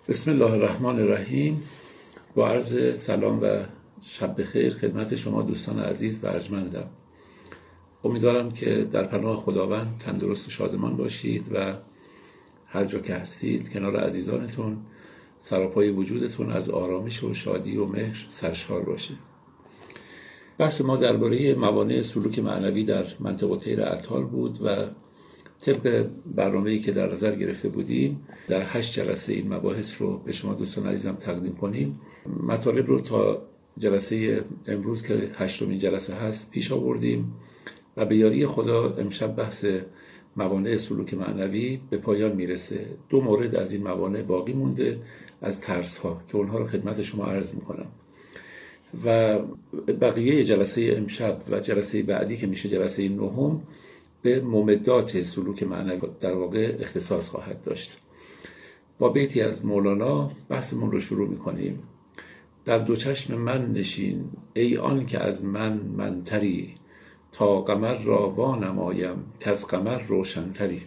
بسم الله الرحمن الرحیم. با عرض سلام و شب بخیر خدمت شما دوستان عزیز و ارجمندم. امیدوارم که در پناه خداوند تندرست و شادمان باشید و هر جا که هستید کنار عزیزانتون سراپای وجودتون از آرامش و شادی و مهر سرشار باشه. بحث ما درباره موانع سلوک معنوی در منطقه طیر عطار بود و طبق برنامه‌ای که در نظر گرفته بودیم در 8 جلسه این مباحث رو به شما دوستان عزیزم تقدیم کنیم. مطالب رو تا جلسه امروز که 8مین جلسه هست پیش آوردیم و به یاری خدا امشب بحث موانع سلوک معنوی به پایان میرسه. 2 مورد از این موانع باقی مونده از ترس ها که اونها رو خدمت شما عرض میکنم و بقیه جلسه امشب و جلسه بعدی که میشه جلسه 9 به ممدات سلوک معنوی در واقع اختصاص خواهد داشت. با بیتی از مولانا بحثمون رو شروع میکنیم. در دو چشم من نشین ای آن که از من منتری، تا قمر را وانمایم که از قمر روشنتری.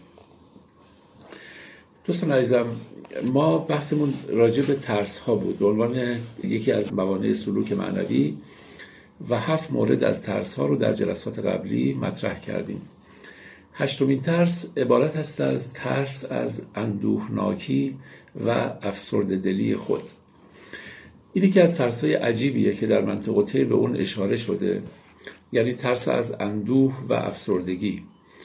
دوستان عزیزم، ما بحثمون راجع به ترس ها بود به عنوان یکی از موانع سلوک معنوی و 7 مورد از ترس ها رو در جلسات قبلی مطرح کردیم. 8مین ترس عبارت است از ترس از اندوهناکی و افسرده دلی خود. این یکی از ترس‌های عجیبیه که در منطقه طیر به اون اشاره شده، یعنی ترس از اندوه و افسردگی.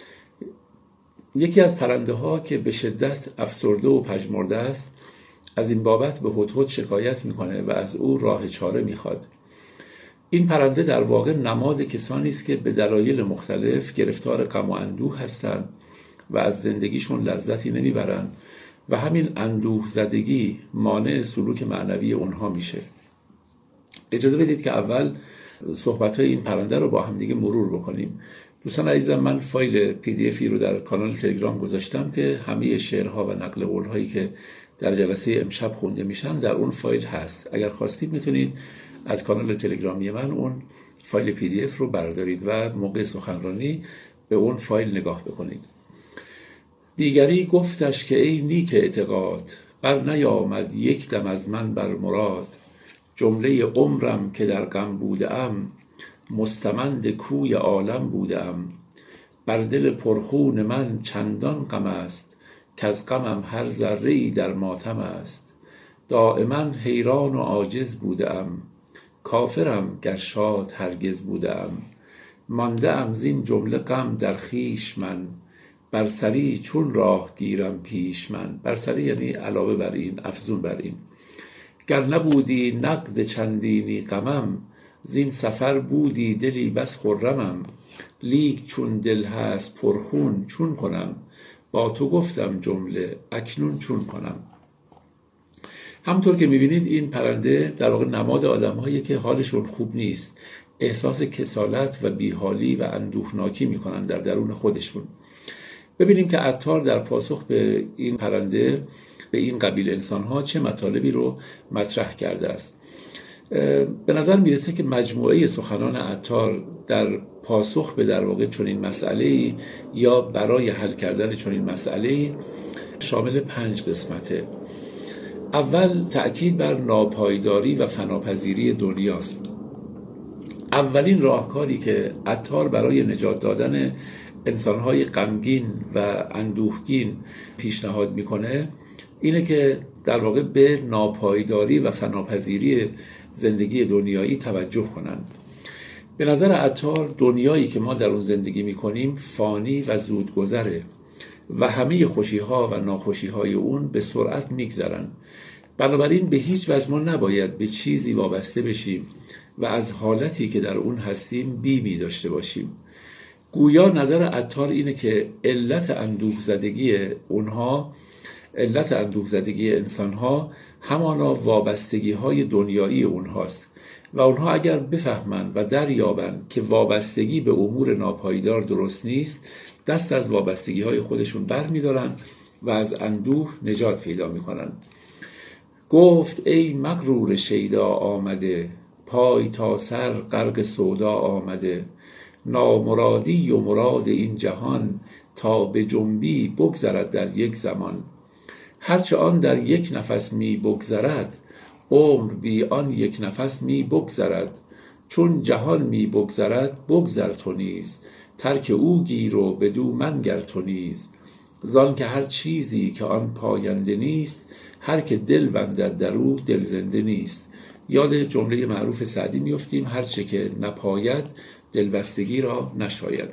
یکی از پرنده ها که به شدت افسرده و پژمرده است از این بابت به هدهد شکایت میکنه و از او راه چاره میخواد. این پرنده در واقع نماد کسانی است که به دلایل مختلف گرفتار غم و اندوه هستند و از زندگیشون لذتی نمیبرن و همین اندوه زدگی مانع سلوک معنوی اونها میشه. اجازه بدید که اول صحبت‌های این پرنده رو با هم دیگه مرور بکنیم. دوستان عزیزم، من فایل PDF رو در کانال تلگرام گذاشتم که همه شعرها و نقل قول‌هایی که در جلسه امشب خونده میشن در اون فایل هست. اگر خواستید میتونید از کانال تلگرامی من اون فایل PDF رو بردارید و موقع سخنرانی به اون فایل نگاه بکنید. دیگری گفتش که ای نیک اعتقاد، بر نیامد یک دم از من بر مراد. جمله عمرم که در غم بودم، مستمند کوی عالم بودم. بر دل پرخون من چندان غم است، که از غمم هر ذره‌ای در ماتم است. دائما حیران و عاجز بودم، کافرم گر شاد هرگز بودم. مانده ام زین جمله غم در خویش من، بر سری چون راه گیرم پیش من. بر سری یعنی علاوه بر این، افزون بر این. گر نبودی نقد چندینی غمم، زین سفر بودی دلی بس خرمم. لیک چون دل هست پرخون چون کنم، با تو گفتم جمله اکنون چون کنم. همونطور که میبینید این پرنده در واقع نماد آدم‌هایی که حالشون خوب نیست، احساس کسالت و بیحالی و اندوهناکی میکنن در درون خودشون. ببینیم که عطار در پاسخ به این پرنده، به این قبیل انسان‌ها چه مطالبی رو مطرح کرده است. به نظر میرسه که مجموعه سخنان عطار در پاسخ به در واقع چنین مسئله‌ای یا برای حل کردن چنین مسئله‌ای شامل 5 قسمته. اول تأکید بر ناپایداری و فناپذیری دنیاست. اولین راهکاری که عطار برای نجات دادن انسان‌های غمگین و اندوهگین پیشنهاد میکنه اینه که در واقع به ناپایداری و فناپذیری زندگی دنیایی توجه کنن. به نظر عطار دنیایی که ما در اون زندگی میکنیم فانی و زودگذره و همه خوشی‌ها و ناخوشی‌های اون به سرعت میگذرن. بنابراین به هیچ وجه ما نباید به چیزی وابسته بشیم و از حالتی که در اون هستیم بیمی داشته باشیم. گویا نظر عطار اینه که علت اندوه زدگی انسان‌ها همانا وابستگی‌های دنیایی اونهاست و اونها اگر بفهمند و دریابند که وابستگی به امور ناپایدار درست نیست، دست از وابستگی‌های خودشون برمی‌دارن و از اندوه نجات پیدا می‌کنن. گفت ای مغرور شیدا آمده، پای تا سر غرق سودا آمده. نامرادی و مراد این جهان، تا به جنبی بگذرد در یک زمان. هرچه آن در یک نفس می بگذرد، عمر بی آن یک نفس می بگذرد. چون جهان می بگذرد بگذر تو نیز، ترک او گیر و بدو منگر تو نیز. زان که هر چیزی که آن پاینده نیست، هر که دل بندد در او دل زنده نیست. یاد جمله معروف سعدی میفتیم: هرچه که نپاید دلبستگی را نشاید.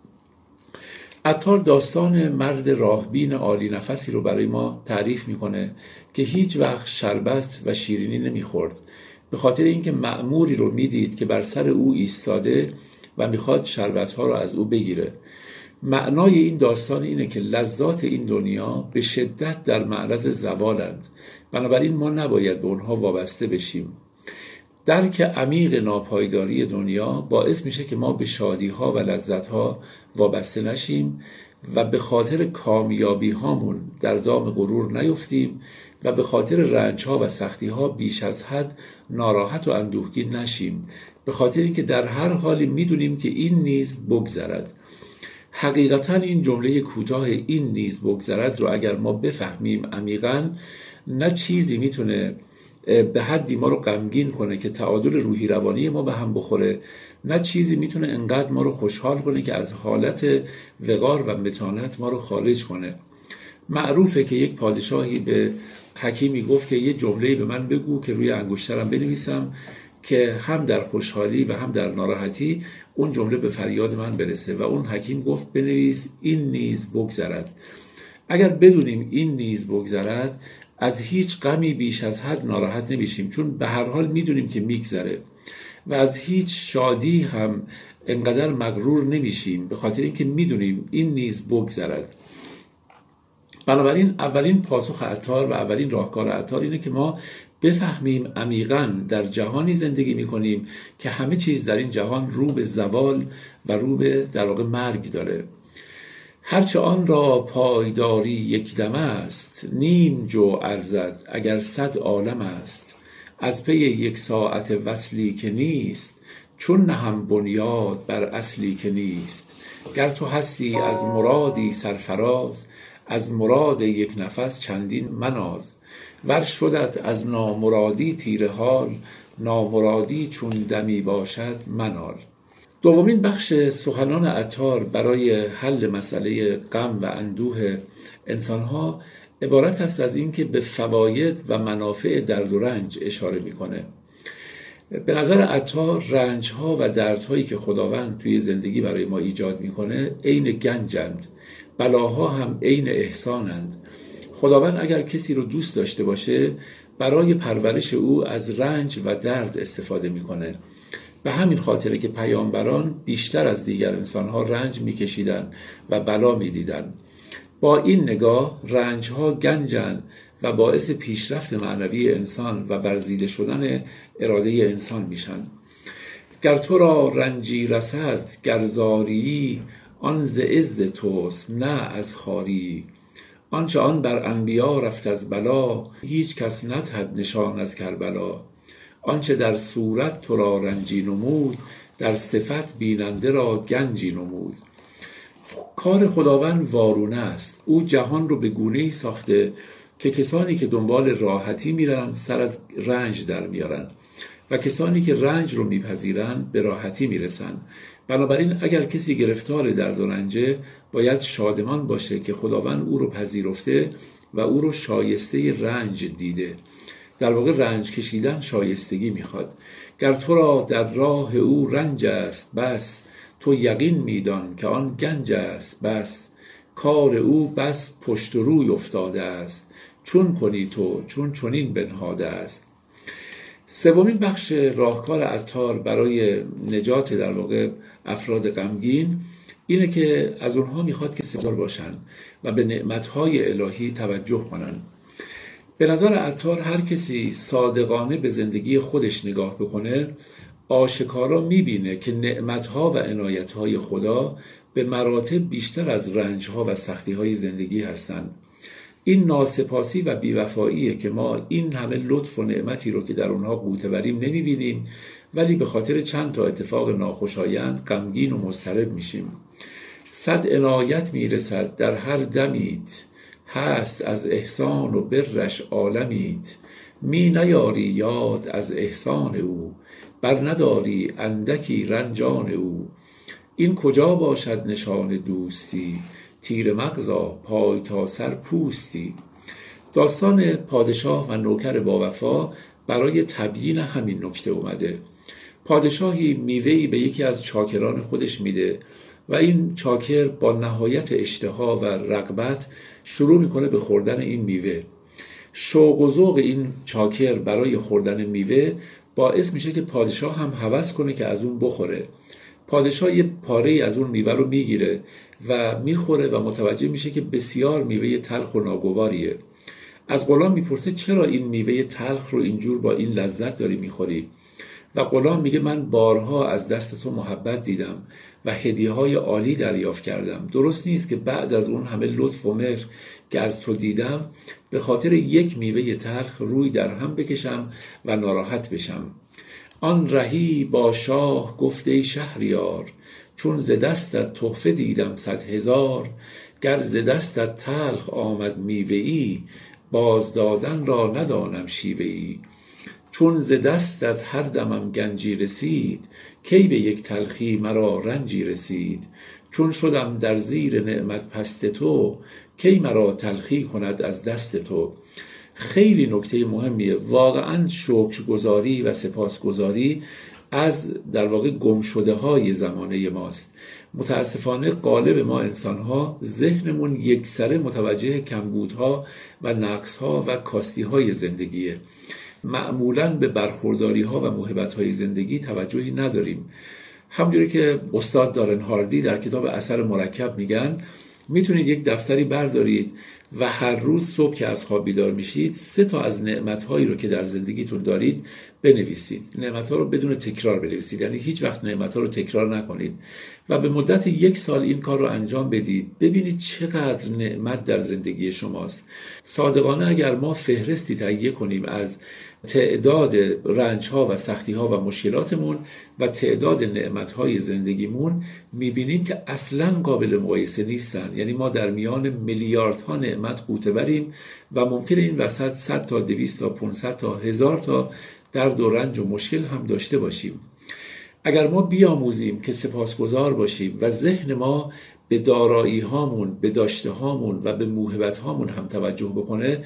عطار داستان مرد راهبین عالی نفسی رو برای ما تعریف میکنه که هیچ وقت شربت و شیرینی نمیخورد، به خاطر اینکه مأموری رو میدید که بر سر او ایستاده و میخواد شربتها رو از او بگیره. معنای این داستان اینه که لذات این دنیا به شدت در معرض زوالند، بنابراین ما نباید به اونها وابسته بشیم. درک عمیق ناپایداری دنیا باعث میشه که ما به شادی‌ها و لذت‌ها وابسته نشیم و به خاطر کامیابی هامون در دام غرور نیفتیم و به خاطر رنج‌ها و سختی‌ها بیش از حد ناراحت و اندوهگین نشیم، به خاطر اینکه در هر حالی میدونیم که این نیز بگذرد. حقیقتاً این جمله کوتاه این نیز بگذرد رو اگر ما بفهمیم عمیقاً، نه چیزی میتونه به حدی ما رو غمگین کنه که تعادل روحی روانی ما به هم بخوره، نه چیزی میتونه انقدر ما رو خوشحال کنه که از حالت وقار و متانت ما رو خارج کنه. معروفه که یک پادشاهی به حکیمی گفت که یه جمله‌ای به من بگو که روی انگشترم بنویسم که هم در خوشحالی و هم در ناراحتی اون جمله به فریاد من برسه، و اون حکیم گفت بنویس این نیز بگذرد. اگر بدونیم این نیز بگذرد، از هیچ غمی بیش از حد ناراحت نمیشیم، چون به هر حال میدونیم که میگذره، و از هیچ شادی هم انقدر مغرور نمیشیم، به خاطر اینکه میدونیم این نیز بگذرد. بنابراین اولین پاسخ عطار و اولین راهکار عطار اینه که ما بفهمیم عمیقاً در جهانی زندگی میکنیم که همه چیز در این جهان رو به زوال و رو به در واقع مرگ داره. هرچه آن را پایداری یک دم است، نیم جو ارزد اگر 100 عالم است. از پی یک ساعت وصلی که نیست، چون نهم بنیاد بر اصلی که نیست. گر تو هستی از مرادی سرفراز، از مراد یک نفس چندین مناز. ور شدت از نامرادی تیره حال، نامرادی چون دمی باشد منال. دومین بخش سخنان عطار برای حل مسئله غم و اندوه انسانها عبارت است از این که به فواید و منافع درد و رنج اشاره میکنه. به نظر عطار رنجها و دردهایی که خداوند توی زندگی برای ما ایجاد میکنه عین گنجند، بلاها هم عین احسانند. خداوند اگر کسی رو دوست داشته باشه، برای پرورش او از رنج و درد استفاده میکنه. به همین خاطره که پیامبران بیشتر از دیگر انسانها رنج میکشیدن و بلا میدیدن. با این نگاه رنجها گنجن و باعث پیشرفت معنوی انسان و ورزیده شدن اراده انسان میشن. گر تو را رنجی رسد گرزاری، آن ز عز توست نه از خواری. آنچه آن بر انبیا رفت از بلا، هیچ کس ندهد نشان از کربلا. آنچه در صورت تو را رنجی نمود، در صفت بیننده را گنجی نمود. کار خداوند وارونه است. او جهان رو به گونه‌ای ساخته که کسانی که دنبال راحتی میرن سر از رنج در میارن و کسانی که رنج رو میپذیرن به راحتی میرسن. بنابراین اگر کسی گرفتار درد و رنجه، باید شادمان باشه که خداوند او رو پذیرفته و او رو شایسته رنج دیده. در واقع رنج کشیدن شایستگی میخواد. گر تو را در راه او رنج است بس، تو یقین میدان که آن گنج است بس. کار او بس پشت و روی افتاده است، چون کنی تو چون چنین بنهاده است. سومین بخش راهکار عطار برای نجات در واقع افراد غمگین اینه که از اونها میخواد که سپاسگزار باشن و به نعمتهای الهی توجه کنن. به نظر عطار هر کسی صادقانه به زندگی خودش نگاه بکنه، آشکارا میبینه که نعمتها و عنایتهای خدا به مراتب بیشتر از رنجها و سختیهای زندگی هستند. این ناسپاسی و بیوفاییه که ما این همه لطف و نعمتی رو که در اونها غوطه وریم نمیبینیم، ولی به خاطر چند تا اتفاق ناخوشایند غمگین و مضطرب میشیم. 100 عنایت میرسد در هر دمیت، هست از احسان و برش عالمیت. می نیاری یاد از احسان او، بر نداری اندکی رنجان او. این کجا باشد نشان دوستی، تیر مغزا پای تا سر پوستی. داستان پادشاه و نوکر باوفا برای تبیین همین نکته اومده. پادشاهی میوه‌ای به یکی از چاکران خودش میده و این چاکر با نهایت اشتها و رغبت شروع میکنه به خوردن این میوه. شوق و ذوق این چاکر برای خوردن میوه باعث میشه که پادشاه هم هوس کنه که از اون بخوره. پادشاه یه پاره از اون میوه رو میگیره و میخوره و متوجه میشه که بسیار میوه تلخ و ناگواریه. از غلام میپرسه چرا این میوه تلخ رو اینجور با این لذت داری میخوری؟ و غلام میگه من بارها از دست تو محبت دیدم و هدیه‌های عالی دریافت کردم. درست نیست که بعد از اون همه لطف و مهر که از تو دیدم به خاطر یک میوه تلخ روی در هم بکشم و ناراحت بشم. آن رهی با شاه گفت ای شهریار، چون ز دستت تحفه دیدم 100,000. گر ز دستت تلخ آمد میوه‌ای، باز دادن را ندانم شیوه‌ای. چون ز دستت هر دمم گنجی رسید، کی به یک تلخی مرا رنجی رسید. چون شدم در زیر نعمت پست تو، کی مرا تلخی کند از دست تو. خیلی نکته مهمیه. واقعا شکرگزاری و سپاسگزاری از در واقع گمشده های زمانه ماست. متاسفانه قالب ما انسان‌ها ذهنمون یکسره متوجه کمبودها و نقص‌ها و کاستی‌های زندگیه. معمولاً به برخورداری‌ها و موهبت‌های زندگی توجهی نداریم. همونجوری که استاد دارن هاردی در کتاب اثر مرکب میگن میتونید یک دفتری بردارید و هر روز صبح که از خواب بیدار میشید 3 تا از نعمت‌هایی رو که در زندگیتون دارید بنویسید. نعمت‌ها رو بدون تکرار بنویسید، یعنی هیچ وقت نعمت‌ها رو تکرار نکنید و به مدت 1 سال این کار رو انجام بدید. ببینید چقدر نعمت در زندگی شماست. صادقانه اگر ما فهرستی تهیه کنیم از تعداد رنج‌ها و سختی‌ها و مشکلاتمون و تعداد نعمت‌های زندگیمون، می‌بینیم که اصلاً قابل مقایسه نیستن. یعنی ما در میان میلیاردها نعمت غوطه بریم و ممکنه این وسط 100 تا 200 تا 500 تا 1000 تا درد و رنج و مشکل هم داشته باشیم. اگر ما بیاموزیم که سپاسگزار باشیم و ذهن ما به دارایی هامون، به داشته هامون و به موهبت هامون هم توجه بکنه،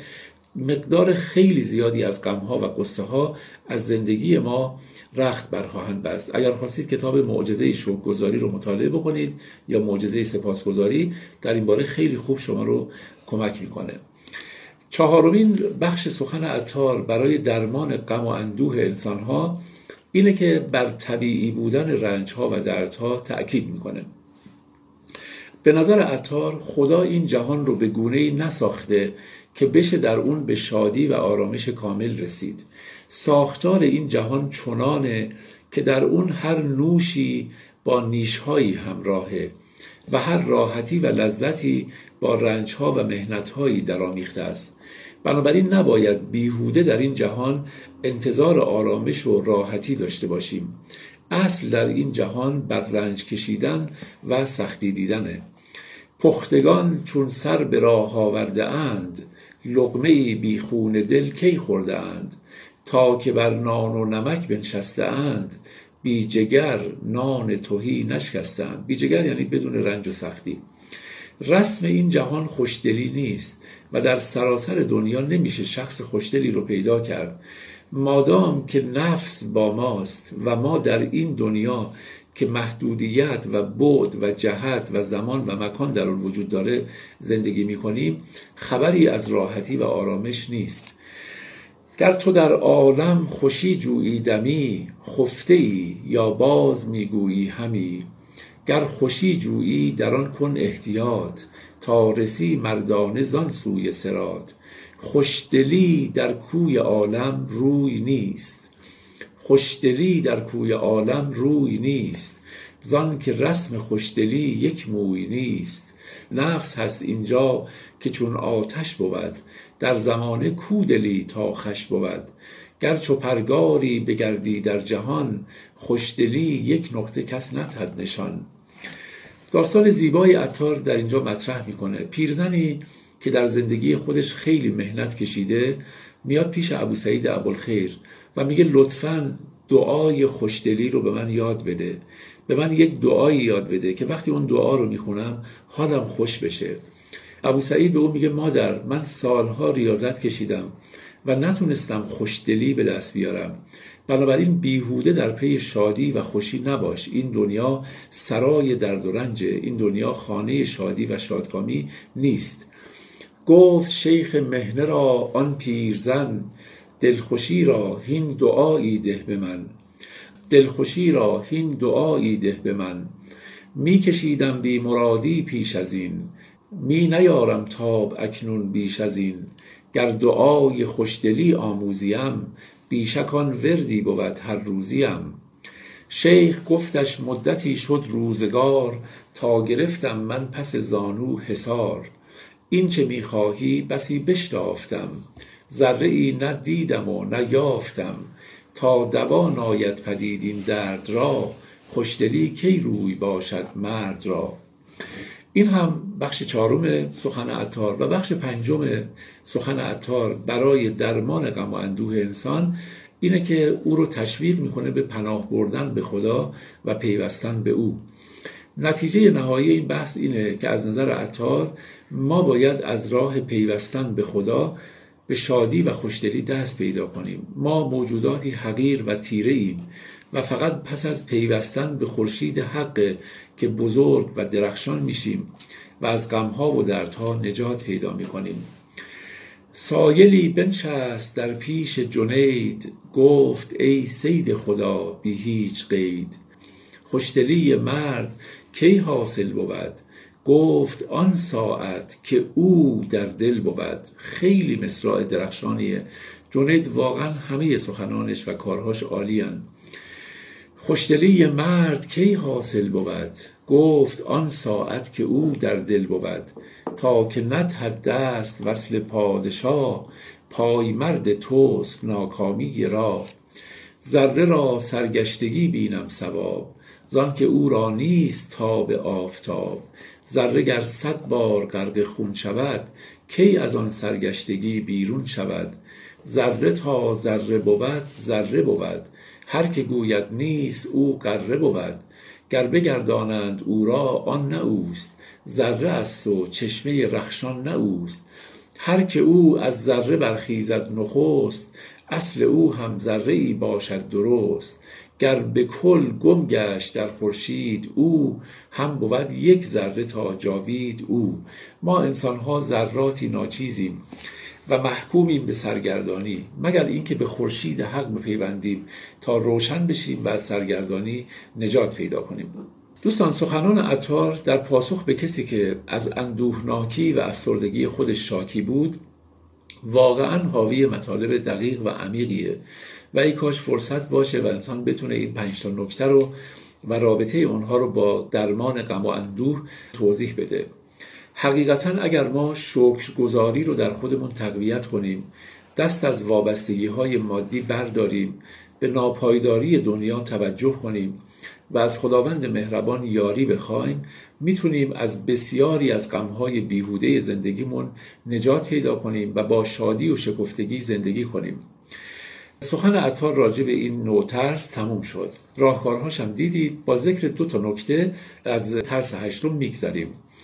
مقدار خیلی زیادی از غم‌ها و غصه‌ها از زندگی ما رخت برخواهند بست. اگر خواستید کتاب معجزه شکرگزاری رو مطالعه بکنید یا معجزه سپاسگزاری، در این باره خیلی خوب شما رو کمک میکنه. 4مین بخش سخن عطار برای درمان غم و اندوه انسان‌ها اینه که بر طبیعی بودن رنج‌ها و دردها تأکید میکنه. به نظر عطار خدا این جهان رو به گونه‌ای نساخته که بشه در اون به شادی و آرامش کامل رسید. ساختار این جهان چنانه که در اون هر نوشی با نیش‌هایی همراهه و هر راحتی و لذتی با رنج‌ها و مهنت‌هایی درآمیخته است. بنابراین نباید بیهوده در این جهان انتظار آرامش و راحتی داشته باشیم. اصل در این جهان بر رنج کشیدن و سختی دیدنه. پختگان چون سر به راه آورده اند، لقمه‌ای بی خون دل کی خورده اند. تا که بر نان و نمک بنشسته اند، بی جگر نان تهی نشکسته اند. بی جگر یعنی بدون رنج و سختی. رسم این جهان خوشدلی نیست و در سراسر دنیا نمیشه شخص خوشدلی رو پیدا کرد. مادام که نفس با ماست و ما در این دنیا که محدودیت و بعد و جهت و زمان و مکان در اون وجود داره زندگی میکنیم، خبری از راحتی و آرامش نیست. گر تو در عالم خوشی جویی دمی، خفته ای یا باز میگویی همی. گر خوشی جویی در آن کن احتیاط، تا رسی مردانه زان سوی صراط. خوشدلی در کوی عالم روی نیست، خوشدلی در کوی عالم روی نیست. زان که رسم خوشدلی یک موی نیست. نفس هست اینجا که چون آتش بود، در زمانه کودلی تا خش بود. گر چو پرگاری بگردی در جهان، خوشدلی یک نقطه کس ندهد نشان. داستان زیبای عطار در اینجا مطرح میکنه. پیرزنی که در زندگی خودش خیلی مهنت کشیده میاد پیش ابوسعید ابوالخیر و میگه لطفاً دعای خوشدلی رو به من یاد بده، به من یک دعایی یاد بده که وقتی اون دعا رو میخونم حالم خوش بشه. ابوسعید به اون میگه مادر، من سالها ریاضت کشیدم و نتونستم خوشدلی به دست بیارم، بنابراین بیهوده در پی شادی و خوشی نباش. این دنیا سرای درد و رنجه، این دنیا خانه شادی و شادکامی نیست. گفت شیخ مهنه را آن پیرزن، دلخوشی را هین دعایی ده به من، دلخوشی را هین دعایی ده به من. می کشیدم بی مرادی پیش از این، می نیارم تاب اکنون بیش از این. گر دعای خوشدلی آموزیم، بیشک آن وردی بود هر روزیم. شیخ گفتش مدتی شد روزگار، تا گرفتم من پس زانو حصار. این چه می خواهی بسی بشتافتم، ذره ای نه دیدم و نه یافتم. تا دوا ناید پدید این درد را، خوشدلی کی روی باشد مرد را. این هم بخش 4 سخن عطار و بخش 5 سخن عطار برای درمان غم و اندوه انسان اینه که او رو تشویق میکنه به پناه بردن به خدا و پیوستن به او. نتیجه نهایی این بحث اینه که از نظر عطار ما باید از راه پیوستن به خدا به شادی و خوشدلی دست پیدا کنیم. ما موجوداتی حقیر و تیره ایم و فقط پس از پیوستن به خورشید حق که بزرگ و درخشان میشیم و از غمها و دردها نجات پیدا میکنیم. سایلی بنشست در پیش جنید، گفت ای صید خدا بی هیچ قید. خوشدلی مرد کی حاصل بود، گفت آن ساعت که او در دل بود. خیلی مصرع درخشانیه. جنید واقعا همه سخنانش و کارهاش عالیان. خوشدلی مرد کی حاصل بود، گفت آن ساعت که او در دل بود. تا که ندهد دست وصل پادشاه، پای مرد توست ناکامی را. ذره را سرگشتگی بینم ثواب، زان که او را نیست تاب آفتاب. ذره گر 100 بار غرق خون شود، کی از آن سرگشتگی بیرون شود. ذره تا ذره بود ذره بود، هر که گوید نیست او غره بود. گر بگردانند او را آن نه اوست، ذره است و چشمه رخشان نه اوست. هر که او از ذره برخیزد نخست، اصل او هم ذره ای باشد درست. گر به کل گم گشت در خورشید او، هم بود یک ذره تا جاوید او. ما انسان‌ها ذراتی ناچیزیم و محکومیم به سرگردانی، مگر اینکه به خورشید حق بپیوندیم تا روشن بشیم و از سرگردانی نجات پیدا کنیم. دوستان، سخنان عطار در پاسخ به کسی که از اندوهناکی و افسردگی خودش شاکی بود واقعا حاوی مطالب دقیق و عمیقیه و ای کاش فرصت باشه و انسان بتونه این 5 نکته رو و رابطه اونها رو با درمان غم و اندوه توضیح بده. حقیقتا اگر ما شکرگزاری رو در خودمون تقویت کنیم، دست از وابستگی‌های مادی برداریم، به ناپایداری دنیا توجه کنیم و از خداوند مهربان یاری بخوایم، میتونیم از بسیاری از غم‌های بیهوده زندگیمون نجات پیدا کنیم و با شادی و شکفتگی زندگی کنیم. سخن عطار راجع به این نوع ترس تموم شد. راهکارهاش هم دیدید. با ذکر 2 نکته از ترس 8 میگذریم.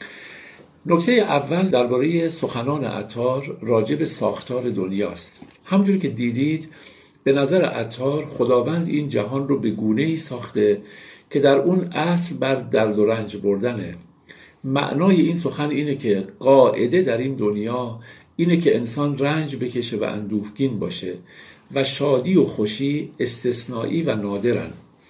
نکته اول درباره سخنان عطار راجع به ساختار دنیاست. همونجوری که دیدید به نظر عطار خداوند این جهان رو به گونه‌ای ساخته که در اون اصل بر درد و رنج بردنه. معنای این سخن اینه که قاعده در این دنیا اینه که انسان رنج بکشه و اندوهگین باشه و شادی و خوشی استثنایی و نادرن.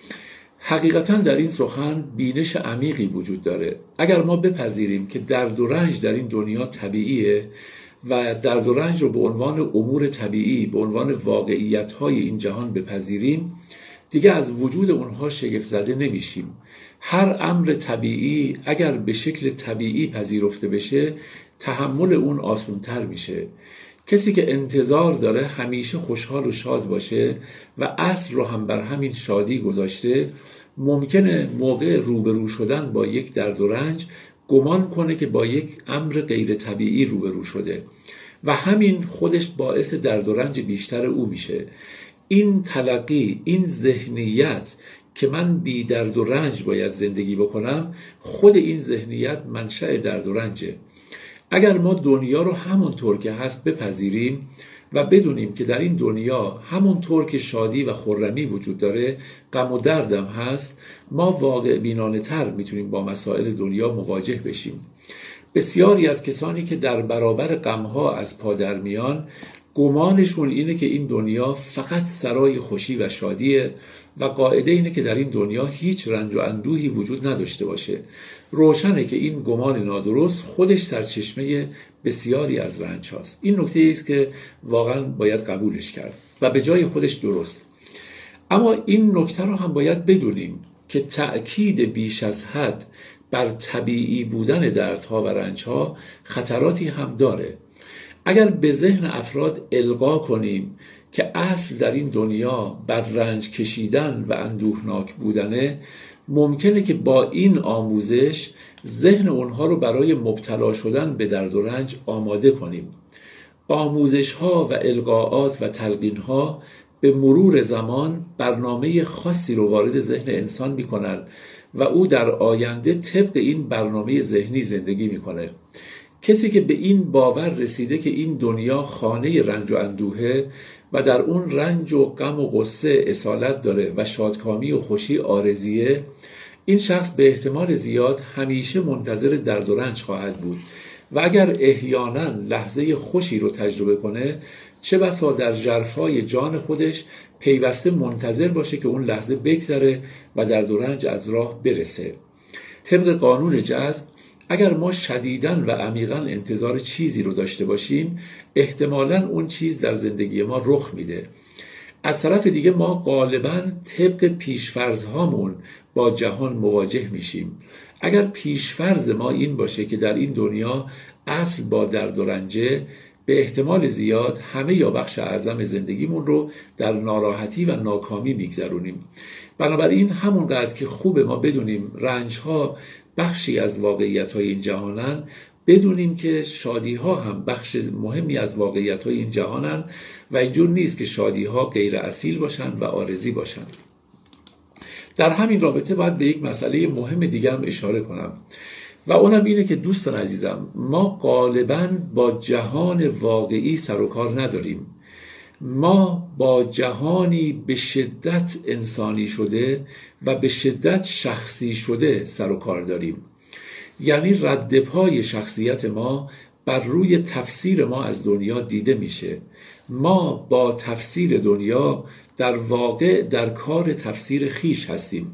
حقیقتا در این سخن بینش عمیقی وجود داره. اگر ما بپذیریم که درد و رنج در این دنیا طبیعیه و درد و رنج رو به عنوان امور طبیعی، به عنوان واقعیت‌های این جهان بپذیریم، دیگه از وجود اونها شگفت زده نمیشیم. هر امر طبیعی اگر به شکل طبیعی پذیرفته بشه، تحمل اون آسان‌تر میشه. کسی که انتظار داره همیشه خوشحال و شاد باشه و اصل رو هم بر همین شادی گذاشته، ممکنه موقع روبرو شدن با یک درد و رنج گمان کنه که با یک امر غیر طبیعی روبرو شده و همین خودش باعث درد و رنج بیشتر او میشه. این تلقی، این ذهنیت که من بی درد و رنج باید زندگی بکنم، خود این ذهنیت منشأ درد و رنجه. اگر ما دنیا رو همونطور که هست بپذیریم و بدونیم که در این دنیا همونطور که شادی و خرمی وجود داره غم و دردم هست، ما واقع بینانه تر میتونیم با مسائل دنیا مواجه بشیم. بسیاری از کسانی که در برابر غمها از پا در میان، گمانشون اینه که این دنیا فقط سرای خوشی و شادیه و قاعده اینه که در این دنیا هیچ رنج و اندوهی وجود نداشته باشه. روشنه که این گمان نادرست خودش سرچشمه بسیاری از رنج هاست. این نکته ایست که واقعا باید قبولش کرد و به جای خودش درست. اما این نکته رو هم باید بدونیم که تأکید بیش از حد بر طبیعی بودن دردها و رنجها خطراتی هم داره. اگر به ذهن افراد القا کنیم که اصل در این دنیا بر رنج کشیدن و اندوهناک بودنه، ممکنه که با این آموزش ذهن اونها رو برای مبتلا شدن به درد و رنج آماده کنیم. آموزش ها و القاءات و تلقین ها به مرور زمان برنامه خاصی رو وارد ذهن انسان میکنن و او در آینده طبق این برنامه ذهنی زندگی میکنه. کسی که به این باور رسیده که این دنیا خانه رنج و اندوهه و در اون رنج و غم و غصه اصالت داره و شادکامی و خوشی عارضیه، این شخص به احتمال زیاد همیشه منتظر درد و رنج خواهد بود و اگر احیانا لحظه خوشی رو تجربه کنه، چه بسا در ژرفای جان خودش پیوسته منتظر باشه که اون لحظه بگذره و درد و رنج از راه برسه. طبق قانون جذب، اگر ما شدیداً و عمیقاً انتظار چیزی رو داشته باشیم، احتمالاً اون چیز در زندگی ما رخ میده. از طرف دیگه ما غالباً طبق پیشفرض‌هامون با جهان مواجه میشیم. اگر پیشفرض ما این باشه که در این دنیا اصل با درد و رنجه، به احتمال زیاد همه یا بخش اعظم زندگیمون رو در ناراحتی و ناکامی میگذرونیم. بنابراین همونقدر که خوبه ما بدونیم رنج‌ها بخشی از واقعیت‌های این جهانن، بدونیم که شادی‌ها هم بخش مهمی از واقعیت‌های این جهانن و اینجور نیست که شادی‌ها غیر اصیل باشن و عارضی باشن. در همین رابطه باید به یک مسئله مهم دیگه هم اشاره کنم و اونم اینه که دوستان عزیزم، ما غالباً با جهان واقعی سر و کار نداریم. ما با جهانی به شدت انسانی شده و به شدت شخصی شده سر و کار داریم. یعنی رد پای شخصیت ما بر روی تفسیر ما از دنیا دیده میشه. ما با تفسیر دنیا در واقع در کار تفسیر خیش هستیم.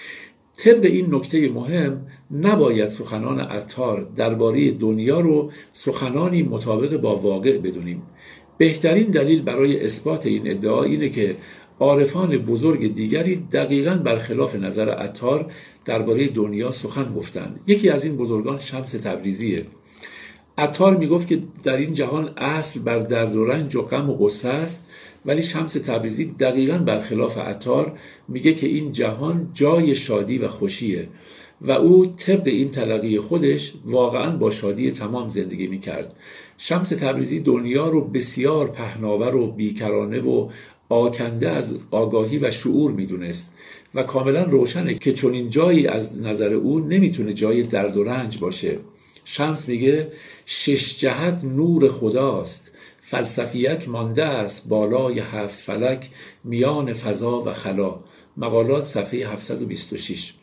طبق این نکته مهم، نباید سخنان عطار درباره دنیا رو سخنانی مطابق با واقع بدونیم. بهترین دلیل برای اثبات این ادعا اینه که عارفان بزرگ دیگری دقیقاً برخلاف نظر عطار درباره دنیا سخن گفتند. یکی از این بزرگان شمس تبریزیه. عطار میگفت که در این جهان اصل بر درد و رنج و غم و غصه است، ولی شمس تبریزی دقیقاً برخلاف عطار میگه که این جهان جای شادی و خوشیه و او طبق این تلقی خودش واقعاً با شادی تمام زندگی میکرد. شمس تبریزی دنیا رو بسیار پهناور و بیکرانه و آکنده از آگاهی و شعور میدونست و کاملا روشنه که چنین جایی از نظر او نمیتونه جای درد و رنج باشه. شمس میگه 6 جهت نور خداست، فلسفیک مانده است بالای 7 فلک، میان فضا و خلا. مقالات صفحه 726.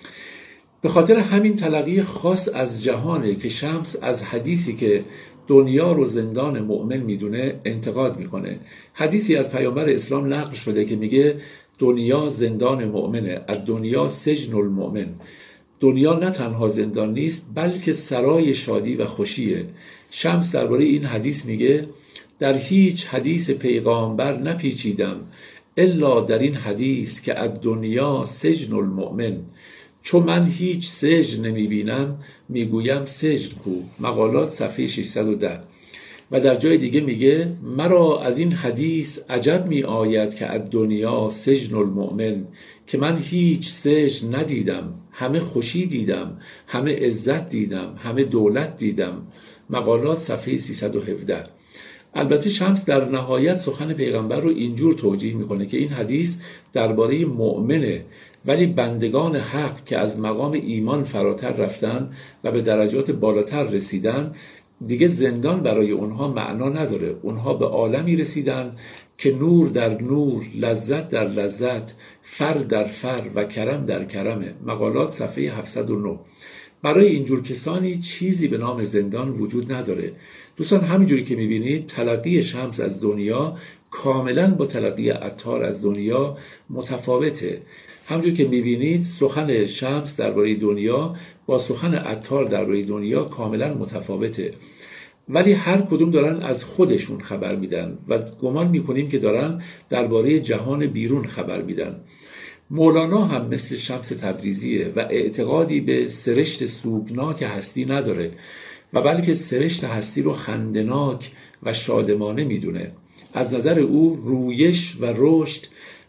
به خاطر همین تلقی خاص از جهانه که شمس از حدیثی که دنیا رو زندان مؤمن میدونه انتقاد میکنه. حدیثی از پیامبر اسلام نقل شده که میگه دنیا زندان مؤمنه، از دنیا سجن المؤمن. دنیا نه تنها زندان نیست بلکه سرای شادی و خوشیه. شمس درباره این حدیث میگه در هیچ حدیث پیغامبر نپیچیدم الا در این حدیث که از دنیا سجن المؤمن. چون من هیچ سجن نمیبینم میگویم سجن کو. مقالات صفحه 610. و در جای دیگه میگه مرا از این حدیث عجب می آید که از دنیا سجن المؤمن، که من هیچ سجن ندیدم، همه خوشی دیدم، همه عزت دیدم، همه دولت دیدم. مقالات صفحه 317. البته شمس در نهایت سخن پیغمبر رو اینجور توجیه میکنه که این حدیث درباره مؤمنه، ولی بندگان حق که از مقام ایمان فراتر رفتن و به درجات بالاتر رسیدن، دیگه زندان برای اونها معنا نداره. اونها به عالمی رسیدن که نور در نور، لذت در لذت، فر در فر و کرم در کرمه. مقالات صفحه 709. برای اینجور کسانی چیزی به نام زندان وجود نداره. دوستان همینجوری که میبینید تلقی شمس از دنیا کاملا با تلقی عطار از دنیا متفاوته. همونجور که میبینید سخن شمس درباره دنیا با سخن عطار درباره دنیا کاملا متفاوته، ولی هر کدوم دارن از خودشون خبر میدن و گمان میکنیم که دارن درباره جهان بیرون خبر میدن. مولانا هم مثل شمس تبریزیه و اعتقادی به سرشت سوگناک هستی نداره و بلکه سرشت هستی رو خندناک و شادمانه میدونه. از نظر او رویش و رشد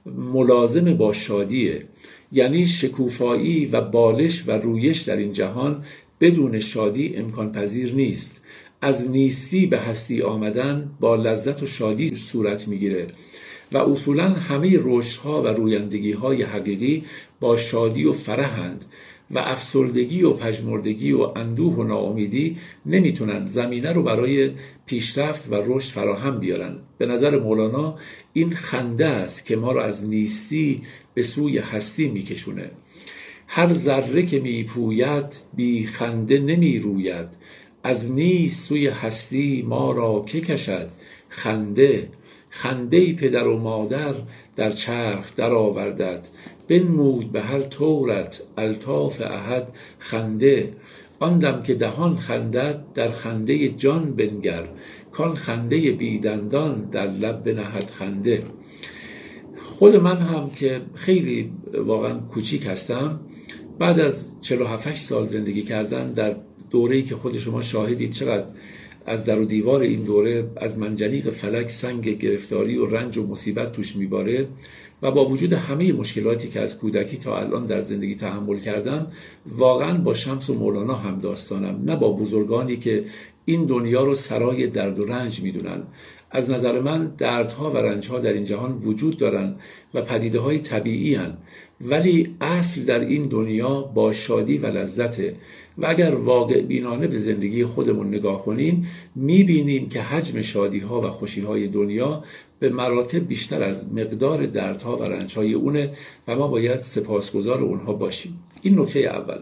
ملازم با شادیه، یعنی شکوفایی و بالش و رویش در این جهان بدون شادی امکان پذیر نیست. از نیستی به هستی آمدن با لذت و شادی صورت میگیره و اصولا همه رشدها و رویندگی‌های حقیقی با شادی و فرحند و افسردگی و پژمردگی و اندوه و ناامیدی نمیتونن زمینه رو برای پیشرفت و رشد فراهم بیارن. به نظر مولانا این خنده است که ما رو از نیستی به سوی هستی میکشونه. هر ذره که میپوید بی خنده نمیروید، از نیست سوی هستی ما را که کشد خنده. خنده پدر و مادر در چرخ در آوردت، بنمود به هر طورت الطاف احد خنده. آن دم که دهان خندد در خنده جان بنگر، کان خنده بیدندان در لب بنهد خنده. خود من هم که خیلی واقعا کوچیک هستم، بعد از 47 سال زندگی کردن در دوره‌ای که خود شما شاهدید چقدر از در و دیوار این دوره از منجنیق فلک سنگ گرفتاری و رنج و مصیبت توش میباره و با وجود همه مشکلاتی که از کودکی تا الان در زندگی تحمل کردم، واقعا با شمس و مولانا هم داستانم، نه با بزرگانی که این دنیا رو سرای درد و رنج میدونن. از نظر من دردها و رنجها در این جهان وجود دارن و پدیده های طبیعی هن، ولی اصل در این دنیا با شادی و لذته و اگر واقع بینانه به زندگی خودمون نگاه کنیم میبینیم که حجم شادی ها و خوشی های دنیا به مراتب بیشتر از مقدار دردها و رنجهای اونه و ما باید سپاسگزار اونها باشیم. این نکته اول.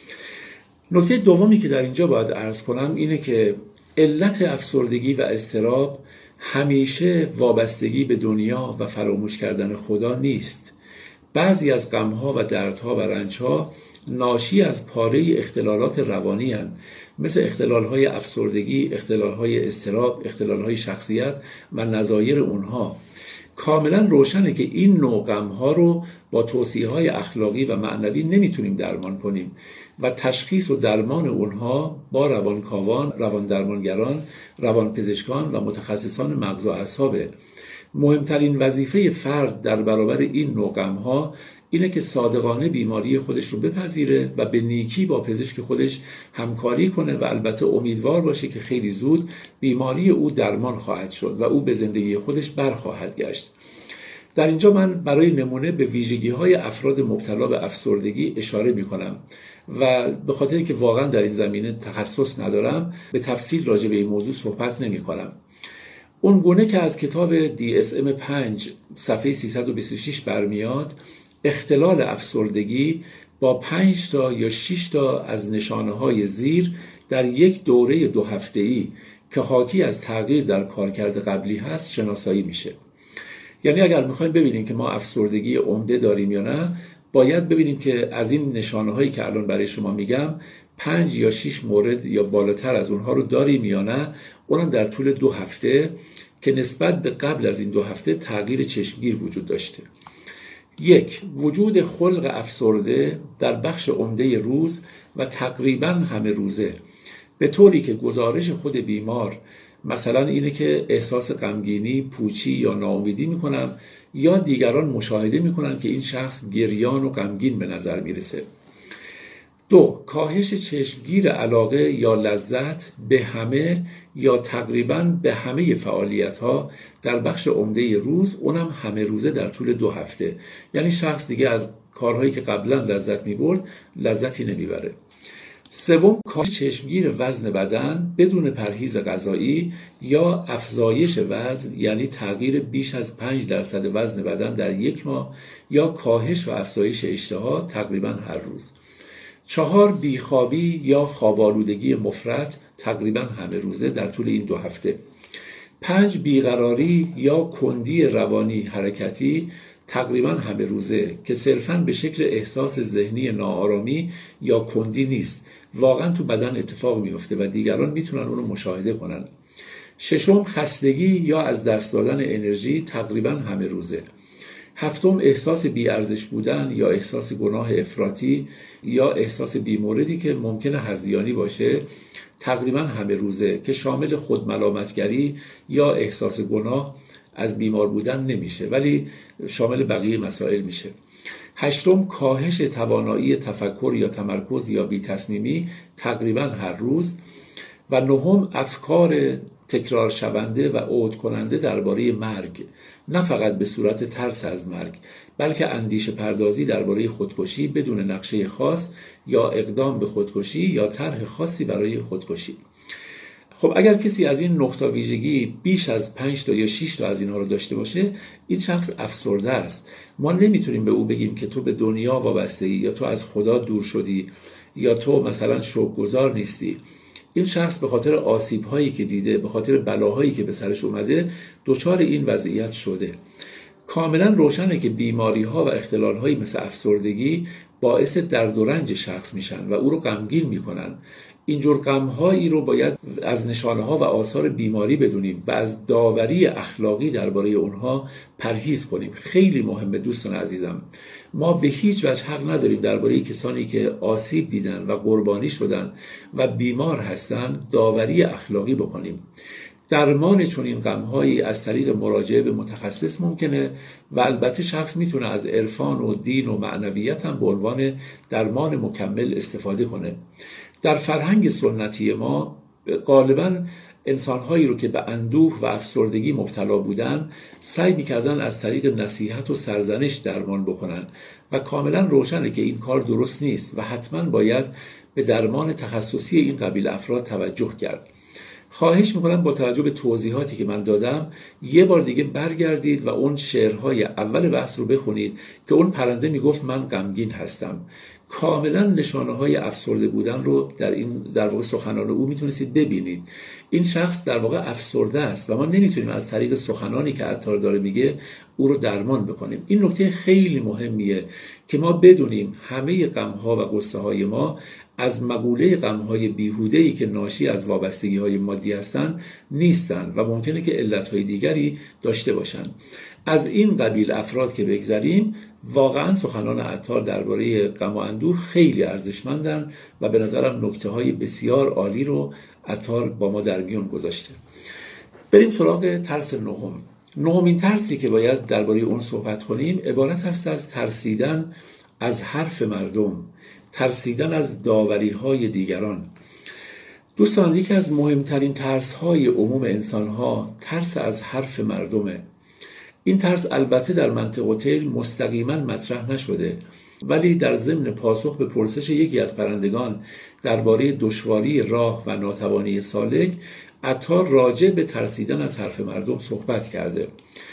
نکته دومی که در اینجا باید عرض کنم اینه که علت افسردگی و اضطراب همیشه وابستگی به دنیا و فراموش کردن خدا نیست. بعضی از غمها و دردها و رنجها ناشی از پاره اختلالات روانی هستند، مثل اختلالهای افسردگی، اختلالهای اضطراب، اختلالهای شخصیت و نظایر اونها. کاملا روشنه که این نوع غمها رو با توصیه‌های اخلاقی و معنوی نمیتونیم درمان کنیم و تشخیص و درمان اونها با روانکاوان، رواندرمانگران، روانپزشکان و متخصصان مغز و اعصابه. مهمترین وظیفه فرد در برابر این نوع غم‌ها اینه که صادقانه بیماری خودش رو بپذیره و به نیکی با پزشک خودش همکاری کنه و البته امیدوار باشه که خیلی زود بیماری او درمان خواهد شد و او به زندگی خودش برخواهد گشت. در اینجا من برای نمونه به ویژگی‌های افراد مبتلا به افسردگی اشاره می‌کنم و به خاطری که واقعا در این زمینه تخصص ندارم به تفصیل راجع به این موضوع صحبت نمی‌کنم. اون گونه که از کتاب DSM 5 صفحه 326 برمیاد، اختلال افسردگی با 5 تا یا 6 تا از نشانه‌های زیر در یک دوره 2 هفته‌ای که حاکی از تغییر در کارکرد قبلی هست شناسایی میشه. یعنی اگر میخوایم ببینیم که ما افسردگی عمده داریم یا نه، باید ببینیم که از این نشانه‌هایی که الان برای شما میگم 5 یا 6 مورد یا بالاتر از اونها رو داریم یا نه، اونم در طول 2 هفته که نسبت به قبل از این 2 هفته تغییر چشمگیر وجود داشته. 1. وجود خلق افسرده در بخش عمده روز و تقریبا همه روزه، به طوری که گزارش خود بیمار مثلا اینه که احساس غمگینی، پوچی یا ناامیدی میکنم یا دیگران مشاهده میکنن که این شخص گریان و غمگین به نظر میرسه. 2. کاهش چشمگیر علاقه یا لذت به همه یا تقریبا به همه فعالیت‌ها در بخش عمده روز، اونم همه روزه در طول 2 هفته. یعنی شخص دیگه از کارهایی که قبلا لذت می‌برد لذتی نمیبره. 3. کاهش چشمگیر وزن بدن بدون پرهیز غذایی یا افزایش وزن، یعنی تغییر بیش از 5% وزن بدن در 1 ماه یا کاهش و افزایش اشتها تقریبا هر روز. 4. بیخوابی یا خواب‌آلودگی مفرط تقریبا همه روزه در طول این 2 هفته. 5. بیقراری یا کندی روانی حرکتی تقریبا همه روزه که صرفاً به شکل احساس ذهنی ناآرامی یا کندی نیست، واقعا تو بدن اتفاق میفته و دیگران میتونن اونو مشاهده کنن. 6. خستگی یا از دست دادن انرژی تقریبا همه روزه. 7. احساس بی‌ارزش بودن یا احساس گناه افراطی یا احساس بی‌موردی که ممکنه هذیانی باشه تقریبا همه روزه که شامل خودملامتگری یا احساس گناه از بیمار بودن نمیشه ولی شامل بقیه مسائل میشه. 8. کاهش توانایی تفکر یا تمرکز یا بی‌تصمیمی تقریبا هر روز. و 9. افکار تکرار شونده و عود کننده درباره مرگ، نه فقط به صورت ترس از مرگ بلکه اندیشه پردازی درباره خودکشی بدون نقشه خاص یا اقدام به خودکشی یا طرح خاصی برای خودکشی. خب اگر کسی از این 9 تا ویژگی بیش از 5 تا یا 6 تا از اینها رو داشته باشه، این شخص افسرده است. ما نمیتونیم به او بگیم که تو به دنیا وابسته‌ای یا تو از خدا دور شدی یا تو مثلا شکرگزار نیستی. این شخص به خاطر آسیب‌هایی که دیده، به خاطر بلاهایی که به سرش اومده، دچار این وضعیت شده. کاملا روشنه که بیماری‌ها و اختلال‌هایی مثل افسردگی باعث درد و رنج شخص میشن و او رو غمگین میکنن. اینجور غم‌هایی رو باید از نشانه‌ها و آثار بیماری بدونیم و از داوری اخلاقی درباره اونها پرهیز کنیم. خیلی مهمه دوستان عزیزم. ما به هیچ وجه حق نداریم درباره کسانی که آسیب دیدن و قربانی شدن و بیمار هستن داوری اخلاقی بکنیم. درمان چنین غم‌هایی از طریق مراجعه به متخصص ممکنه و البته شخص میتونه از عرفان و دین و معنویت هم به عنوان درمان مکمل استفاده کنه. در فرهنگ سنتی ما غالباً انسان‌هایی رو که به اندوه و افسردگی مبتلا بودن سعی می‌کردن از طریق نصیحت و سرزنش درمان بکنن و کاملا روشنه که این کار درست نیست و حتما باید به درمان تخصصی این قبیل افراد توجه کرد. خواهش میکنم با توجه به توضیحاتی که من دادم یه بار دیگه برگردید و اون شعرهای اول بحث رو بخونید که اون پرنده میگفت من غمگین هستم. کاملا نشانه های افسرده بودن رو در واقع سخنان او میتونستید ببینید. این شخص در واقع افسرده است و ما نمیتونیم از طریق سخنانی که عطار داره میگه او رو درمان بکنیم. این نکته خیلی مهمیه که ما بدونیم همه غم‌ها و غصه‌های ما از مقوله غم‌های بیهوده‌ای که ناشی از وابستگی‌های مادی هستند نیستند و ممکنه که علت‌های دیگری داشته باشند. از این قبیل افراد که بگذریم، واقعا سخنان عطار درباره غم و اندوه خیلی ارزشمندن و به نظرم نکته‌های بسیار عالی رو عطار با ما در میون گذاشته. بریم سراغ ترس نهم. نهمین ترسی که باید درباره اون صحبت کنیم عبارت هست از ترسیدن از حرف مردم، ترسیدن از داوری‌های دیگران. دوستان، یکی از مهمترین ترس‌های عموم انسان‌ها ترس از حرف مردمه. این ترس البته در منطق اوتیل مستقیما مطرح نشده، ولی در ضمن پاسخ به پرسش یکی از پرندگان درباره دشواری راه و ناتوانی سالک، عطار راجع به ترسیدن از حرف مردم صحبت کرده.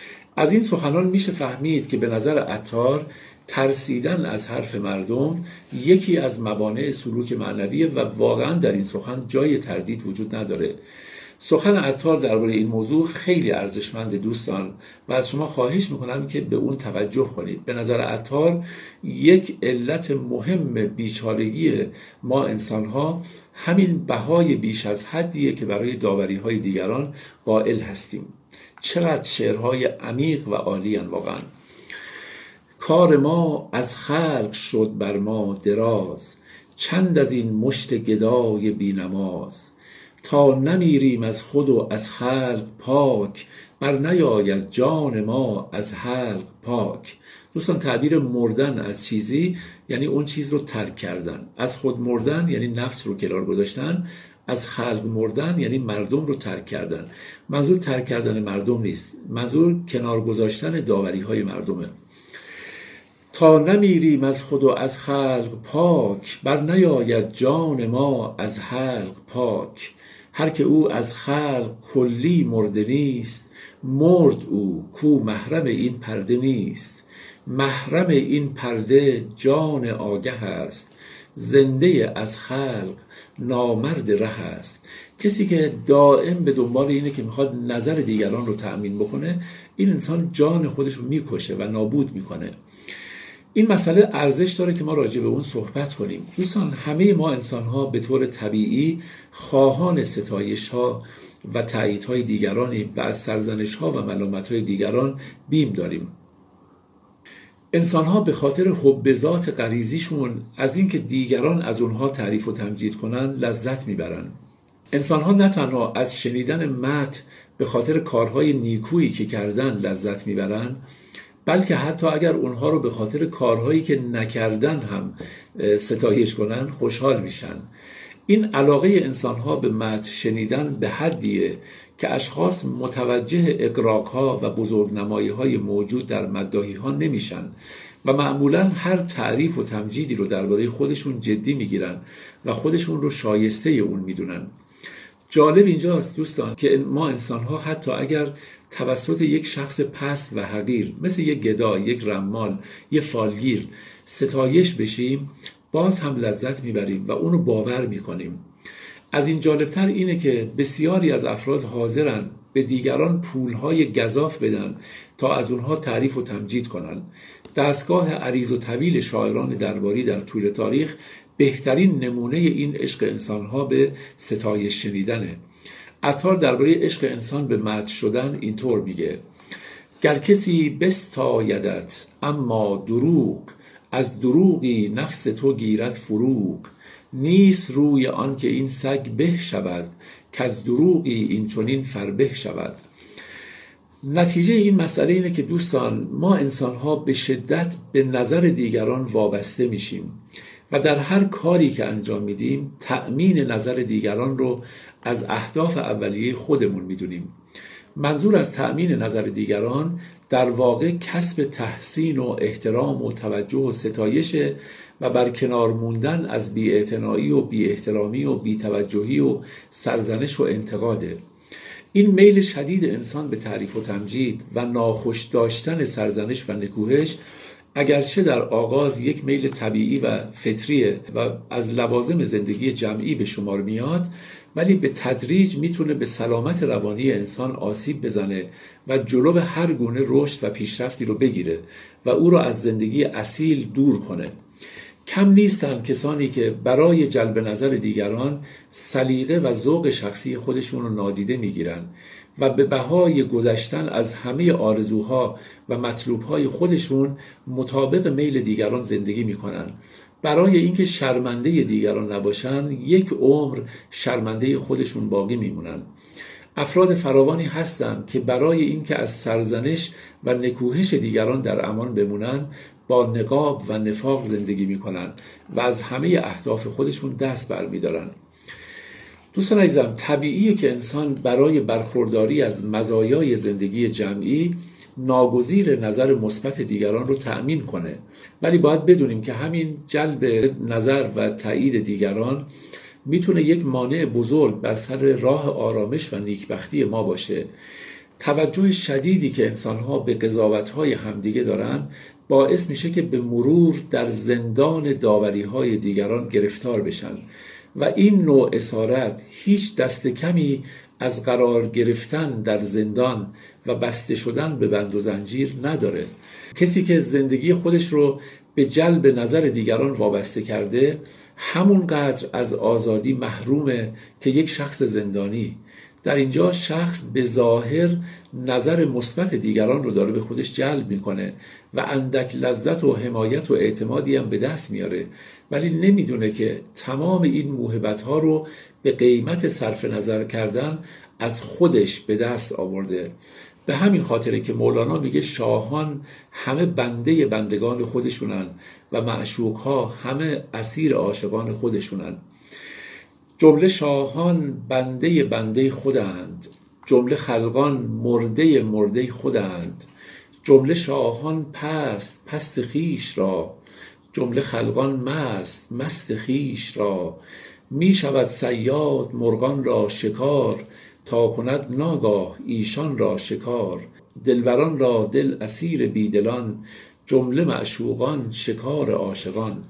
از این سخنان میشه فهمید که به نظر عطار ترسیدن از حرف مردم یکی از موانع سلوک معنویه و واقعا در این سخن جای تردید وجود نداره. سخن عطار درباره این موضوع خیلی ارزشمند دوستان و از شما خواهش میکنم که به اون توجه کنید. به نظر عطار یک علت مهم بیچارگی ما انسانها همین بهای بیش از حدیه که برای داوری‌های دیگران قائل هستیم. چقدر شعرهای عمیق و عالی ان واقعا. کار ما از خلق شد بر ما دراز، چند از این مشت گدای بی نماز. تا نمیریم از خود و از خلق پاک، بر نیاید جان ما از حلق پاک. دوستان تعبیر مردن از چیزی یعنی اون چیز رو ترک کردن، از خود مردن یعنی نفس رو کنار گذاشتن، از خلق مردن یعنی مردم رو ترک کردن. منظور ترک کردن مردم نیست، منظور کنار گذاشتن داوری های مردمه. تا نمیریم از خود و از خلق پاک، بر نیاید جان ما از حلق پاک. هر که او از خلق کلی مرده نیست، مرد او کو محرم این پرده نیست. محرم این پرده جان آگه است، زنده از خلق نامرد ره است. کسی که دائم به دنبال اینه که میخواد نظر دیگران رو تأمین بکنه، این انسان جان خودش رو میکشه و نابود میکنه. این مسئله ارزش داره که ما راجع به اون صحبت کنیم. دوستان همه ما انسان ها به طور طبیعی خواهان ستایش ها و تایید های دیگرانیم و از سرزنش ها و ملامت های دیگران بیم داریم. انسان ها به خاطر حب ذات غریزیشون از اینکه دیگران از اونها تعریف و تمجید کنن لذت میبرن. انسان ها نه تنها از شنیدن مدح به خاطر کارهای نیکویی که کردن لذت میبرن، بلکه حتی اگر اونها رو به خاطر کارهایی که نکردن هم ستایش کنن خوشحال میشن. این علاقه انسانها به مدح شنیدن به حدیه که اشخاص متوجه اغراق‌ها و بزرگنمایی‌های موجود در مداحی‌ها نمیشن و معمولاً هر تعریف و تمجیدی رو درباره خودشون جدی میگیرن و خودشون رو شایسته اون میدونن. جالب اینجاست دوستان که ما انسان‌ها حتی اگر توسط یک شخص پست و حقیر مثل یک گدا، یک رمال، یک فالگیر ستایش بشیم، باز هم لذت میبریم و اونو باور میکنیم. از این جالبتر اینه که بسیاری از افراد حاضرن به دیگران پولهای گزاف بدن تا از اونها تعریف و تمجید کنن. دستگاه عریض و طویل شاعران درباری در طول تاریخ بهترین نمونه این عشق انسانها به ستایش شنیدنه. عطار درباره عشق انسان به مدح شدن اینطور میگه: گر کسی بستایدت اما دروغ، از دروغی نفس تو گیرد فروغ. نیست روی آن که این سگ به شود، که از دروغی این چنین فربه شود. نتیجه این مسئله اینه که دوستان ما انسان‌ها به شدت به نظر دیگران وابسته میشیم و در هر کاری که انجام میدیم تأمین نظر دیگران رو از اهداف اولیه خودمون میدونیم. منظور از تأمین نظر دیگران در واقع کسب تحسین و احترام و توجه و ستایش و برکنار موندن از بی‌اعتنایی و بی‌احترامی و بی‌توجهی و سرزنش و انتقاده. این میل شدید انسان به تعریف و تمجید و ناخوش داشتن سرزنش و نکوهش اگرچه در آغاز یک میل طبیعی و فطریه و از لوازم زندگی جمعی به شمار میاد، ولی به تدریج میتونه به سلامت روانی انسان آسیب بزنه و جلو هر گونه رشد و پیشرفتی رو بگیره و او رو از زندگی اصیل دور کنه. کم نیستن کسانی که برای جلب نظر دیگران سلیقه و ذوق شخصی خودشون رو نادیده میگیرن و به بهای گذشتن از همه آرزوها و مطلوبهای خودشون مطابق میل دیگران زندگی میکنن. برای اینکه شرمنده دیگران نباشن یک عمر شرمنده خودشون باقی میمونن. افراد فراوانی هستند که برای اینکه از سرزنش و نکوهش دیگران در امان بمونن با نقاب و نفاق زندگی میکنن و از همه اهداف خودشون دست برمیدارن. دوستان عزیزم، طبیعیه که انسان برای برخورداری از مزایای زندگی جمعی ناگزیر نظر مثبت دیگران رو تأمین کنه، ولی باید بدونیم که همین جلب نظر و تایید دیگران میتونه یک مانع بزرگ بر سر راه آرامش و نیکبختی ما باشه. توجه شدیدی که انسان‌ها به قضاوت‌های همدیگه دارن باعث میشه که به مرور در زندان داوری‌های دیگران گرفتار بشن و این نوع اسارت هیچ دست کمی از قرار گرفتن در زندان و بسته شدن به بند و زنجیر نداره. کسی که زندگی خودش رو به جلب نظر دیگران وابسته کرده همونقدر از آزادی محرومه که یک شخص زندانی. در اینجا شخص به ظاهر نظر مثبت دیگران رو داره به خودش جلب میکنه و اندک لذت و حمایت و اعتمادی هم به دست میاره، ولی نمیدونه که تمام این موهبت‌ها رو به قیمت صرف نظر کردن از خودش به دست آورده. به همین خاطره که مولانا میگه شاهان همه بنده بندگان خودشونن و معشوقها همه اسیر عاشقان خودشونن. جمله شاهان بنده بنده خودند، جمله خلقان مرده مرده خودند. جمله شاهان پست پست خیش را، جمله خلقان مست مست خیش را. می شود صیاد مرغان را شکار، تا کند ناگاه ایشان را شکار. دلبران را دل اسیر بیدلان، جمله معشوقان شکار عاشقان.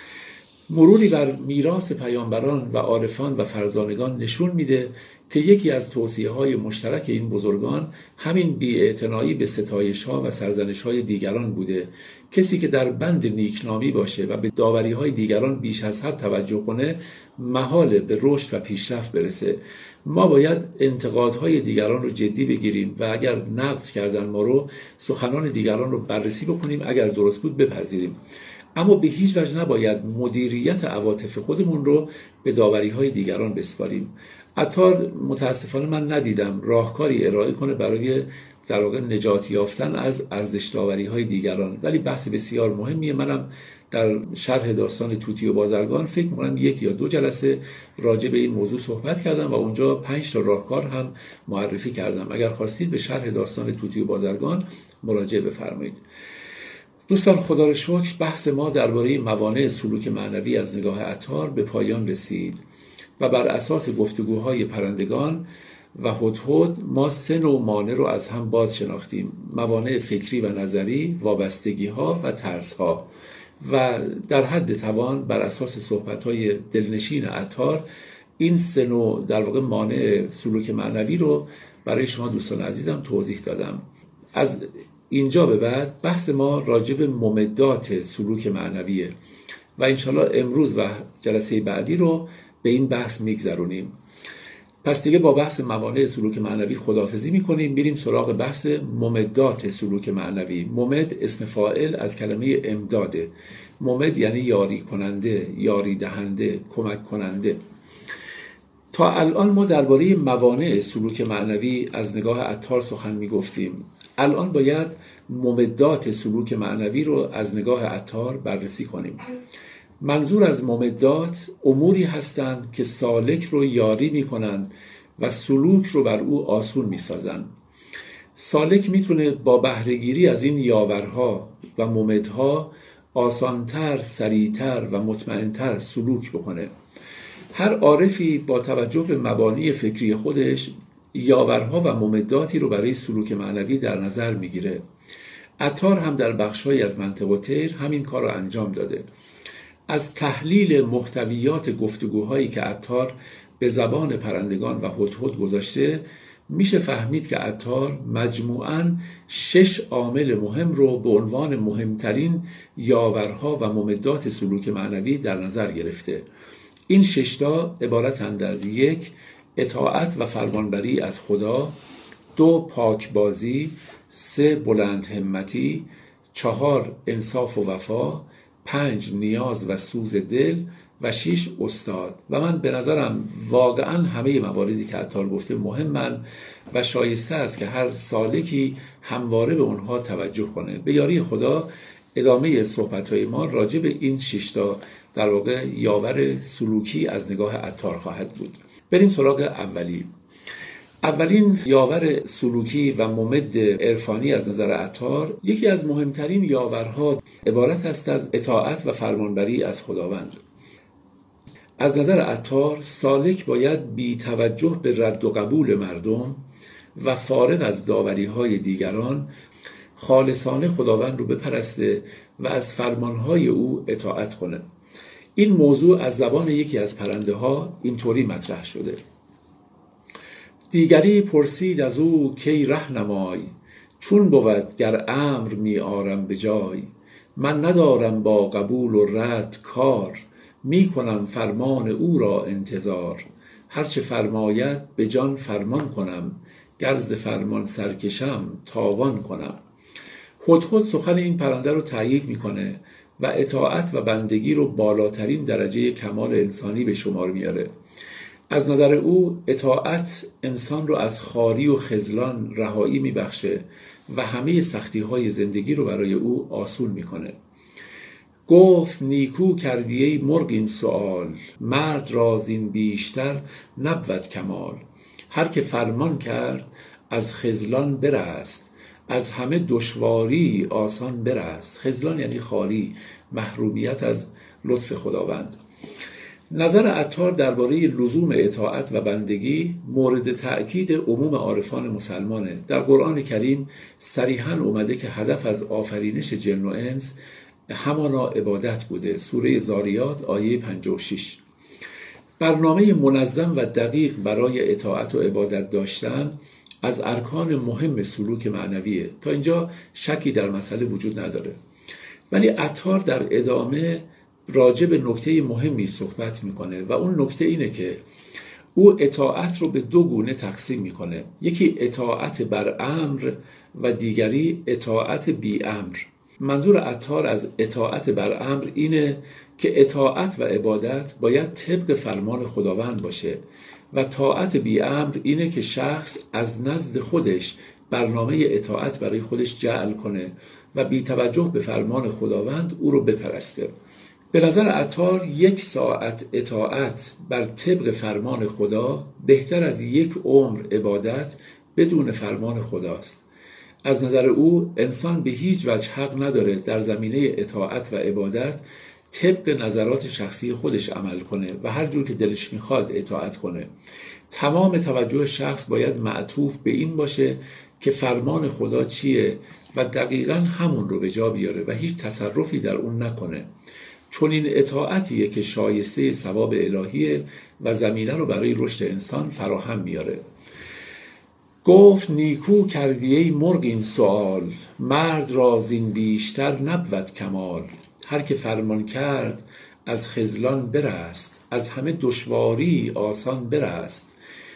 مروری بر میراث پیامبران و عارفان و فرزانگان نشون میده که یکی از توصیه‌های مشترک این بزرگان همین بی‌اعتنایی به ستایش‌ها و سرزنش‌های دیگران بوده. کسی که در بند نیکنامی باشه و به داوری‌های دیگران بیش از حد توجه کنه، محاله به رشد و پیشرفت برسه. ما باید انتقادهای دیگران رو جدی بگیریم و اگر نقد کردن ما رو، سخنان دیگران رو بررسی بکنیم، اگر درست بود بپذیریم. اما به هیچ وجه نباید مدیریت عواطف خودمون رو به داوری‌های دیگران بسپاریم. عطار متاسفانه من ندیدم راهکاری ارائه کنه برای در واقع نجات یافتن از ارزش داوری‌های دیگران، ولی بحث بسیار مهمیه. منم در شرح داستان طوطی و بازرگان فکر می‌کنم 1 یا 2 جلسه راجع به این موضوع صحبت کردم و اونجا 5 تا راهکار هم معرفی کردم. اگر خواستید به شرح داستان طوطی و بازرگان مراجعه بفرمایید. دوستان، خدا را شکر بحث ما درباره موانع سلوک معنوی از نگاه عطار به پایان رسید و بر اساس گفتگوهای پرندگان و هدهد ما 3 نوع مانع رو از هم باز شناختیم: موانع فکری و نظری، وابستگی‌ها و ترس‌ها. و در حد توان بر اساس صحبت‌های دلنشین عطار این 3 نوع در واقع مانع سلوک معنوی رو برای شما دوستان عزیزم توضیح دادم. از اینجا به بعد بحث ما راجع به ممدات سلوک معنویه و انشالله امروز و جلسه بعدی رو به این بحث میگذرونیم. پس دیگه با بحث موانع سلوک معنوی خداحافظی میکنیم، میریم سراغ بحث ممدات سلوک معنوی. ممد اسم فاعل از کلمه امداده. ممد یعنی یاری کننده، یاری دهنده، کمک کننده. تا الان ما درباره موانع سلوک معنوی از نگاه عطار سخن میگفتیم. الان باید ممدات سلوک معنوی رو از نگاه عطار بررسی کنیم. منظور از ممدات اموری هستند که سالک رو یاری میکنند و سلوک رو بر او آسون میسازند. سالک میتونه با بهره‌گیری از این یاورها و ممدها آسانتر، سریعتر و مطمئنتر سلوک بکنه. هر عارفی با توجه به مبانی فکری خودش یاورها و ممداتی رو برای سلوک معنوی در نظر میگیره. عطار هم در بخش‌هایی از منطق و طیر همین کار رو انجام داده. از تحلیل محتویات گفتگوهایی که عطار به زبان پرندگان و هدهد گذاشته میشه فهمید که عطار مجموعاً 6 عامل مهم رو به عنوان مهمترین یاورها و ممدات سلوک معنوی در نظر گرفته. این 6 تا عبارتند از: 1. اطاعت و فرمانبری از خدا، 2. پاکبازی، 3. بلند همتی، 4. انصاف و وفا، 5. نیاز و سوز دل و 6. استاد. و من به نظرم واقعا همه مواردی که عطار گفته مهمن و شایسته است که هر سالکی همواره به اونها توجه کنه. به یاری خدا ادامه صحبت‌های ما راجع به این 6 تا در واقع یاور سلوکی از نگاه عطار خواهد بود. بریم سراغ اولی. اولین یاور سلوکی و ممد عرفانی از نظر عطار، یکی از مهمترین یاورها عبارت است از اطاعت و فرمانبری از خداوند. از نظر عطار سالک باید بی توجه به رد و قبول مردم و فارغ از داوری‌های دیگران خالصانه خداوند رو بپرسته و از فرمانهای او اطاعت کنه. این موضوع از زبان یکی از پرنده ها اینطوری مطرح شده: دیگری پرسید از او کی رهنمای، چون بود گر امر می آرم به جای. من ندارم با قبول و رد کار، می کنم فرمان او را انتظار. هرچه فرماید به جان فرمان کنم، گر ز فرمان سرکشم تاوان کنم. هدهد سخن این پرنده رو تأیید میکنه و اطاعت و بندگی رو بالاترین درجه کمال انسانی به شمار میاره. از نظر او اطاعت انسان رو از خواری و خذلان رهایی میبخشه و همه سختی های زندگی رو برای او آسون میکنه. گفت نیکو کردی ای مرغ این سؤال، مرد را زین بیشتر نبود کمال. هر که فرمان کرد از خذلان برست، از همه دشواری آسان برست. خذلان یعنی خواری، محرومیت از لطف خداوند. نظر عطار درباره لزوم اطاعت و بندگی مورد تأکید عموم عارفان مسلمانه. در قرآن کریم صریحاً اومده که هدف از آفرینش جن و انس همانا عبادت بوده. سوره زاریات آیه 56. برنامه منظم و دقیق برای اطاعت و عبادت داشتن از ارکان مهم سلوک معنویه. تا اینجا شکی در مسئله وجود نداره. ولی عطار در ادامه راجع به نکته مهمی صحبت میکنه و اون نکته اینه که او اطاعت رو به دو گونه تقسیم میکنه. یکی اطاعت بر امر و دیگری اطاعت بی امر. منظور عطار از اطاعت بر امر اینه که اطاعت و عبادت باید طبق فرمان خداوند باشه و طاعت بی امر اینه که شخص از نزد خودش برنامه اطاعت برای خودش جعل کنه و بی توجه به فرمان خداوند او رو بپرسته. به نظر عطار 1 ساعت اطاعت بر طبق فرمان خدا بهتر از 1 عمر عبادت بدون فرمان خداست. از نظر او انسان به هیچ وجه حق نداره در زمینه اطاعت و عبادت طبق نظرات شخصی خودش عمل کنه و هر جور که دلش میخواد اطاعت کنه. تمام توجه شخص باید معطوف به این باشه که فرمان خدا چیه و دقیقاً همون رو به جا بیاره و هیچ تصرفی در اون نکنه. چون این اطاعتیه که شایسته ثواب الهیه و زمینه رو برای رشد انسان فراهم میاره. گفت نیکو کردی ای مرغ این سؤال، مرد را زین بیشتر نبود کمال. هر که فرمان کرد از خذلان برست، از همه دشواری آسان برست.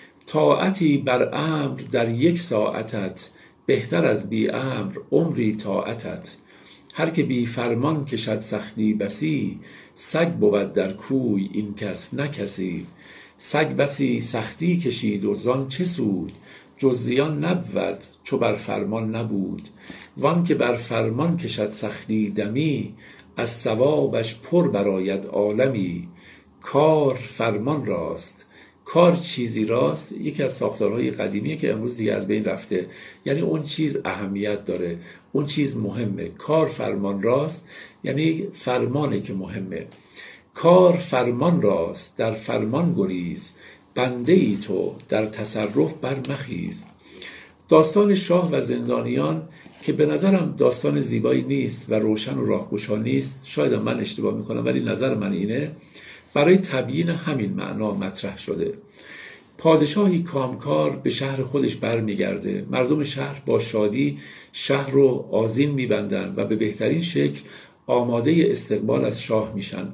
طاعتی بر امر در 1 ساعتت، بهتر از بی امر عمری طاعتت. هر که بی فرمان کشد سختی بسی، سگ بود در کوی این کس نه کسی. سگ بسی سختی کشید و زان چه سود، جز زیان نبود چو بر فرمان نبود. وان که بر فرمان کشد سختی دمی، از ثوابش پر براید عالمی. کار فرمان راست. کار چیزی راست یکی از ساختارهای قدیمیه که امروز دیگه از بین رفته. یعنی اون چیز اهمیت داره، اون چیز مهمه. کار فرمان راست یعنی فرمانه که مهمه. کار فرمان راست در فرمان گریز، بنده ای تو در تصرف برمخیز. داستان شاه و زندانیان که به نظرم داستان زیبایی نیست و روشن و راهگشا نیست، شاید من اشتباه میکنم ولی نظر من اینه، برای تبیین همین معنا مطرح شده. پادشاهی کامکار به شهر خودش برمیگرده. مردم شهر با شادی شهر رو آذین میبندن و به بهترین شکل آماده استقبال از شاه میشن.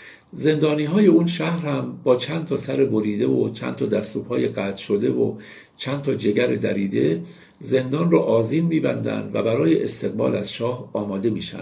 زندانی های اون شهر هم با چند تا سر بریده و چند تا دست و پای قطع شده و چند تا جگر دریده زندان رو آذین میبندن و برای استقبال از شاه آماده میشن.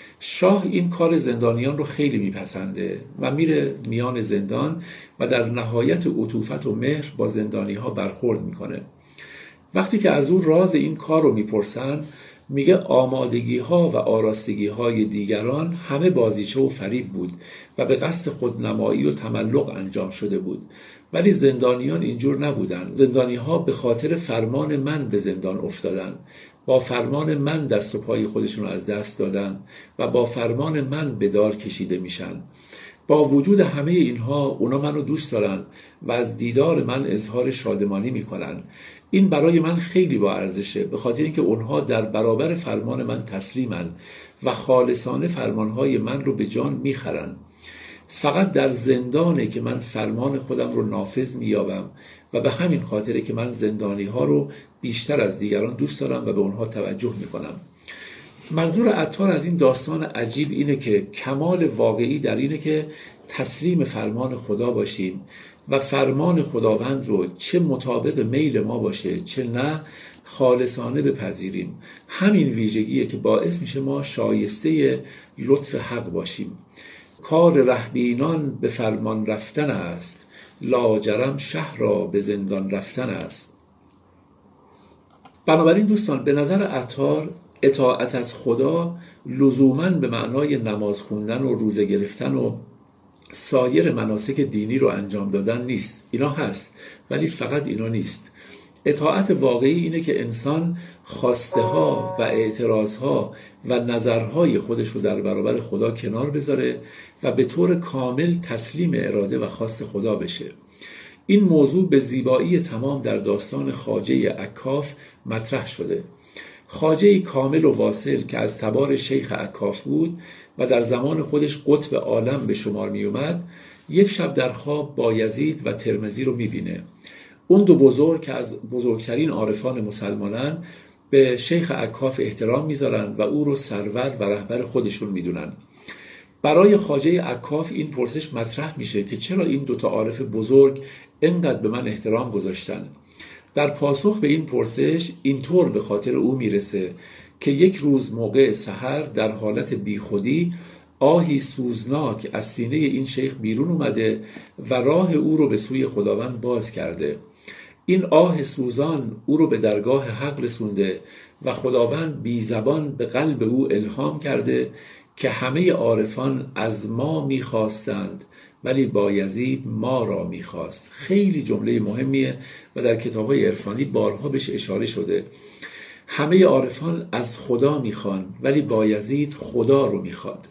شاه این کار زندانیان رو خیلی میپسنده و میره میان زندان و در نهایت عطوفت و مهر با زندانی ها برخورد میکنه. وقتی که از او راز این کار رو میپرسن میگه آمادگی ها و آراستگی های دیگران همه بازیچه و فریب بود و به قصد خودنمایی و تملق انجام شده بود. ولی زندانیان اینجور نبودن. زندانی ها به خاطر فرمان من به زندان افتادن، با فرمان من دست و پای خودشون رو از دست دادن و با فرمان من به دار کشیده میشن. با وجود همه اینها اونا منو دوست دارن و از دیدار من اظهار شادمانی میکنن. این برای من خیلی با ارزشه، به خاطر اینکه اونها در برابر فرمان من تسلیمن و خالصانه فرمانهای من رو به جان میخرن. فقط در زندانه که من فرمان خودم رو نافذ مییابم و به همین خاطره که من زندانی ها رو بیشتر از دیگران دوست دارم و به اونها توجه میکنم. منظور عطار از این داستان عجیب اینه که کمال واقعی در اینه که تسلیم فرمان خدا باشیم و فرمان خداوند رو چه مطابق میل ما باشه چه نه خالصانه بپذیریم. همین ویژگیه که باعث میشه ما شایسته لطف حق باشیم. کار رهبینان به فرمان رفتن است، لاجرم شهر را به زندان رفتن است. بنابراین دوستان، به نظر عطار اطاعت از خدا لزوماً به معنای نماز خوندن و روزه گرفتن و سایر مناسک دینی رو انجام دادن نیست. اینا هست ولی فقط اینا نیست. اطاعت واقعی اینه که انسان خواسته ها و اعتراض ها و نظرهای خودش رو در برابر خدا کنار بذاره و به طور کامل تسلیم اراده و خواست خدا بشه. این موضوع به زیبایی تمام در داستان خواجه عکاف مطرح شده. خواجه کامل و واصل که از تبار شیخ عکاف بود و در زمان خودش قطب عالم به شمار می اومد، یک شب در خواب بایزید و ترمذی رو می بینه. اون دو بزرگ که از بزرگترین عارفان مسلمانن به شیخ عکاف احترام میذارن و او رو سرور و رهبر خودشون میدونن. برای خواجه عکاف این پرسش مطرح میشه که چرا این دوتا عارف بزرگ اینقدر به من احترام گذاشتن. در پاسخ به این پرسش اینطور به خاطر او میرسه که یک روز موقع سحر در حالت بیخودی آهی سوزناک از سینه این شیخ بیرون اومده و راه او رو به سوی خداوند باز کرده. این آه سوزان او رو به درگاه حق رسونده و خداوند بی زبان به قلب او الهام کرده که همه عارفان از ما میخواستند ولی بایزید ما را میخواست. خیلی جمله مهمیه و در کتاب‌های عرفانی بارها بهش اشاره شده. همه عارفان از خدا میخوان ولی بایزید خدا رو میخواد.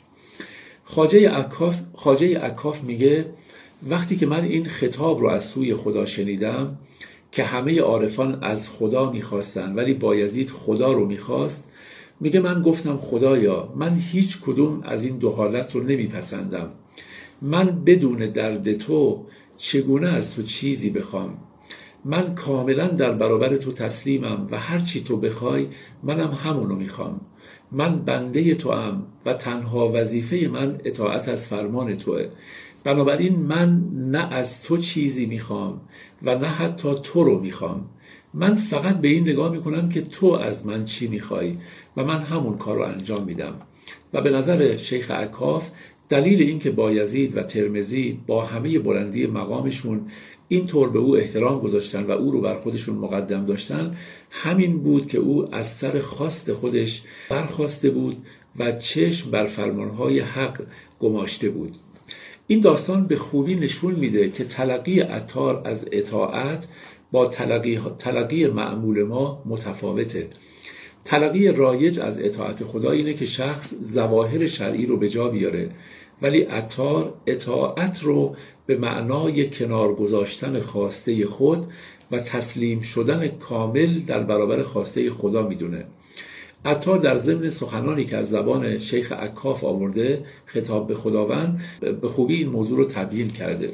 خواجه عکاف میگه وقتی که من این خطاب رو از سوی خدا شنیدم که همه عارفان از خدا میخواستن ولی بایزید خدا رو میخواست، میگه من گفتم خدایا من هیچ کدوم از این دو حالت رو نمیپسندم. من بدون درد تو چگونه از تو چیزی بخوام؟ من کاملا در برابر تو تسلیمم و هر چی تو بخوای منم همونو میخوام. من بنده تو ام و تنها وظیفه من اطاعت از فرمان توه. بنابراین من نه از تو چیزی میخوام و نه حتی تو رو میخوام. من فقط به این نگاه میکنم که تو از من چی میخوای و من همون کار رو انجام میدم. و به نظر شیخ عکاف دلیل این که بایزید و ترمذی با همه بلندی مقامشون اینطور به او احترام گذاشتن و او رو بر خودشون مقدم داشتن همین بود که او از سر خواست خودش برخاسته بود و چشم بر فرمانهای حق گماشته بود. این داستان به خوبی نشون میده که تلقی عطار از اطاعت با تلقی معمول ما متفاوته. تلقی رایج از اطاعت خدا اینه که شخص ظواهر شرعی رو به جا بیاره، ولی عطار اطاعت رو به معنای کنار گذاشتن خواسته خود و تسلیم شدن کامل در برابر خواسته خدا میدونه. عطار در ضمن سخنانی که از زبان شیخ عکاف آورده خطاب به خداوند به خوبی این موضوع رو تبیین کرده.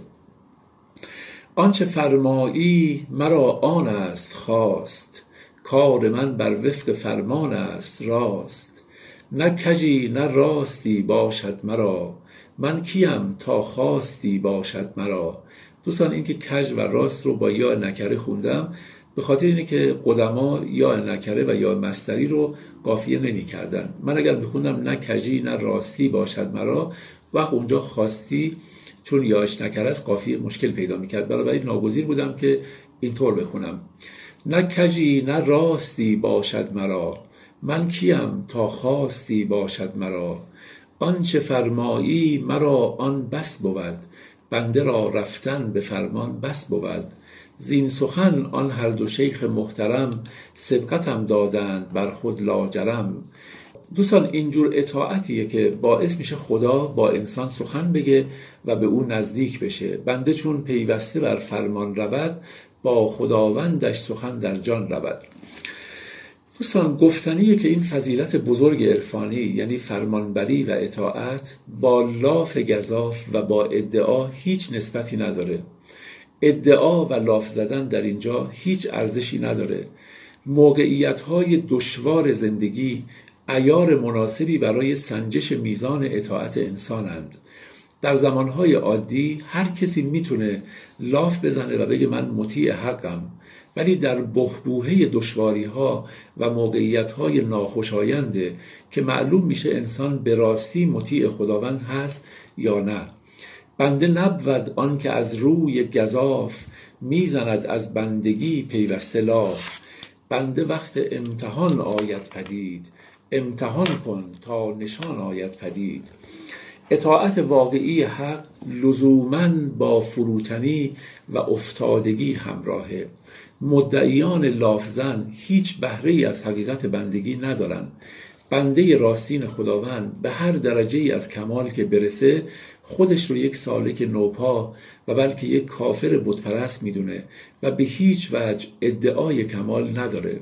آنچه فرمایی مرا آن است خواست، کار من بر وفق فرمان است راست. نه کژی نه راستی باشد مرا، من کیم تا خواستی باشد مرا. دوستان این که کژ و راست رو با یا نکره خوندم به خاطر اینه که قدما یا نکره و یا مصدری رو قافیه نمی کردن. من اگر بخوندم نه کژی نه راستی باشد مرا، وقت اونجا خواستی چون یاش نکره است قافیه مشکل پیدا می کرد. بنابراین ناگزیر بودم که اینطور بخونم نه کژی نه راستی باشد مرا، من کیم تا خواستی باشد مرا. آنچه فرمایی مرا آن بس بود، بنده را رفتن به فرمان بس بود. زین سخن آن هر دو شیخ محترم، سبقتم دادند بر خود لاجرم. دوستان اینجور اطاعتیه که باعث میشه خدا با انسان سخن بگه و به اون نزدیک بشه. بنده چون پیوسته بر فرمان رود، با خداوندش سخن در جان رود. دوستان گفتنیه که این فضیلت بزرگ عرفانی یعنی فرمانبری و اطاعت با لاف گزاف و با ادعا هیچ نسبتی نداره. ادعا و لاف زدن در اینجا هیچ ارزشی نداره. موقعیت‌های دشوار زندگی عیار مناسبی برای سنجش میزان اطاعت انسانند. در زمانهای عادی هر کسی میتونه لاف بزنه و بگه من مطیع حقم، ولی در بحبوحه دشواری‌ها و موقعیت‌های ناخوشاینده که معلوم میشه انسان به راستی مطیع خداوند هست یا نه، بنده نبود آن که از روی گزاف میزند از بندگی پیوسته لاف. بنده وقت امتحان آید پدید، امتحان کن تا نشان آید پدید. اطاعت واقعی حق لزوماً با فروتنی و افتادگی همراهه. مدعیان لافزن هیچ بهره‌ای از حقیقت بندگی ندارن. بنده راستین خداوند به هر درجه‌ای از کمال که برسه خودش رو یک سالک نوپا و بلکه یک کافر بتپرست میدونه و به هیچ وجه ادعای کمال نداره.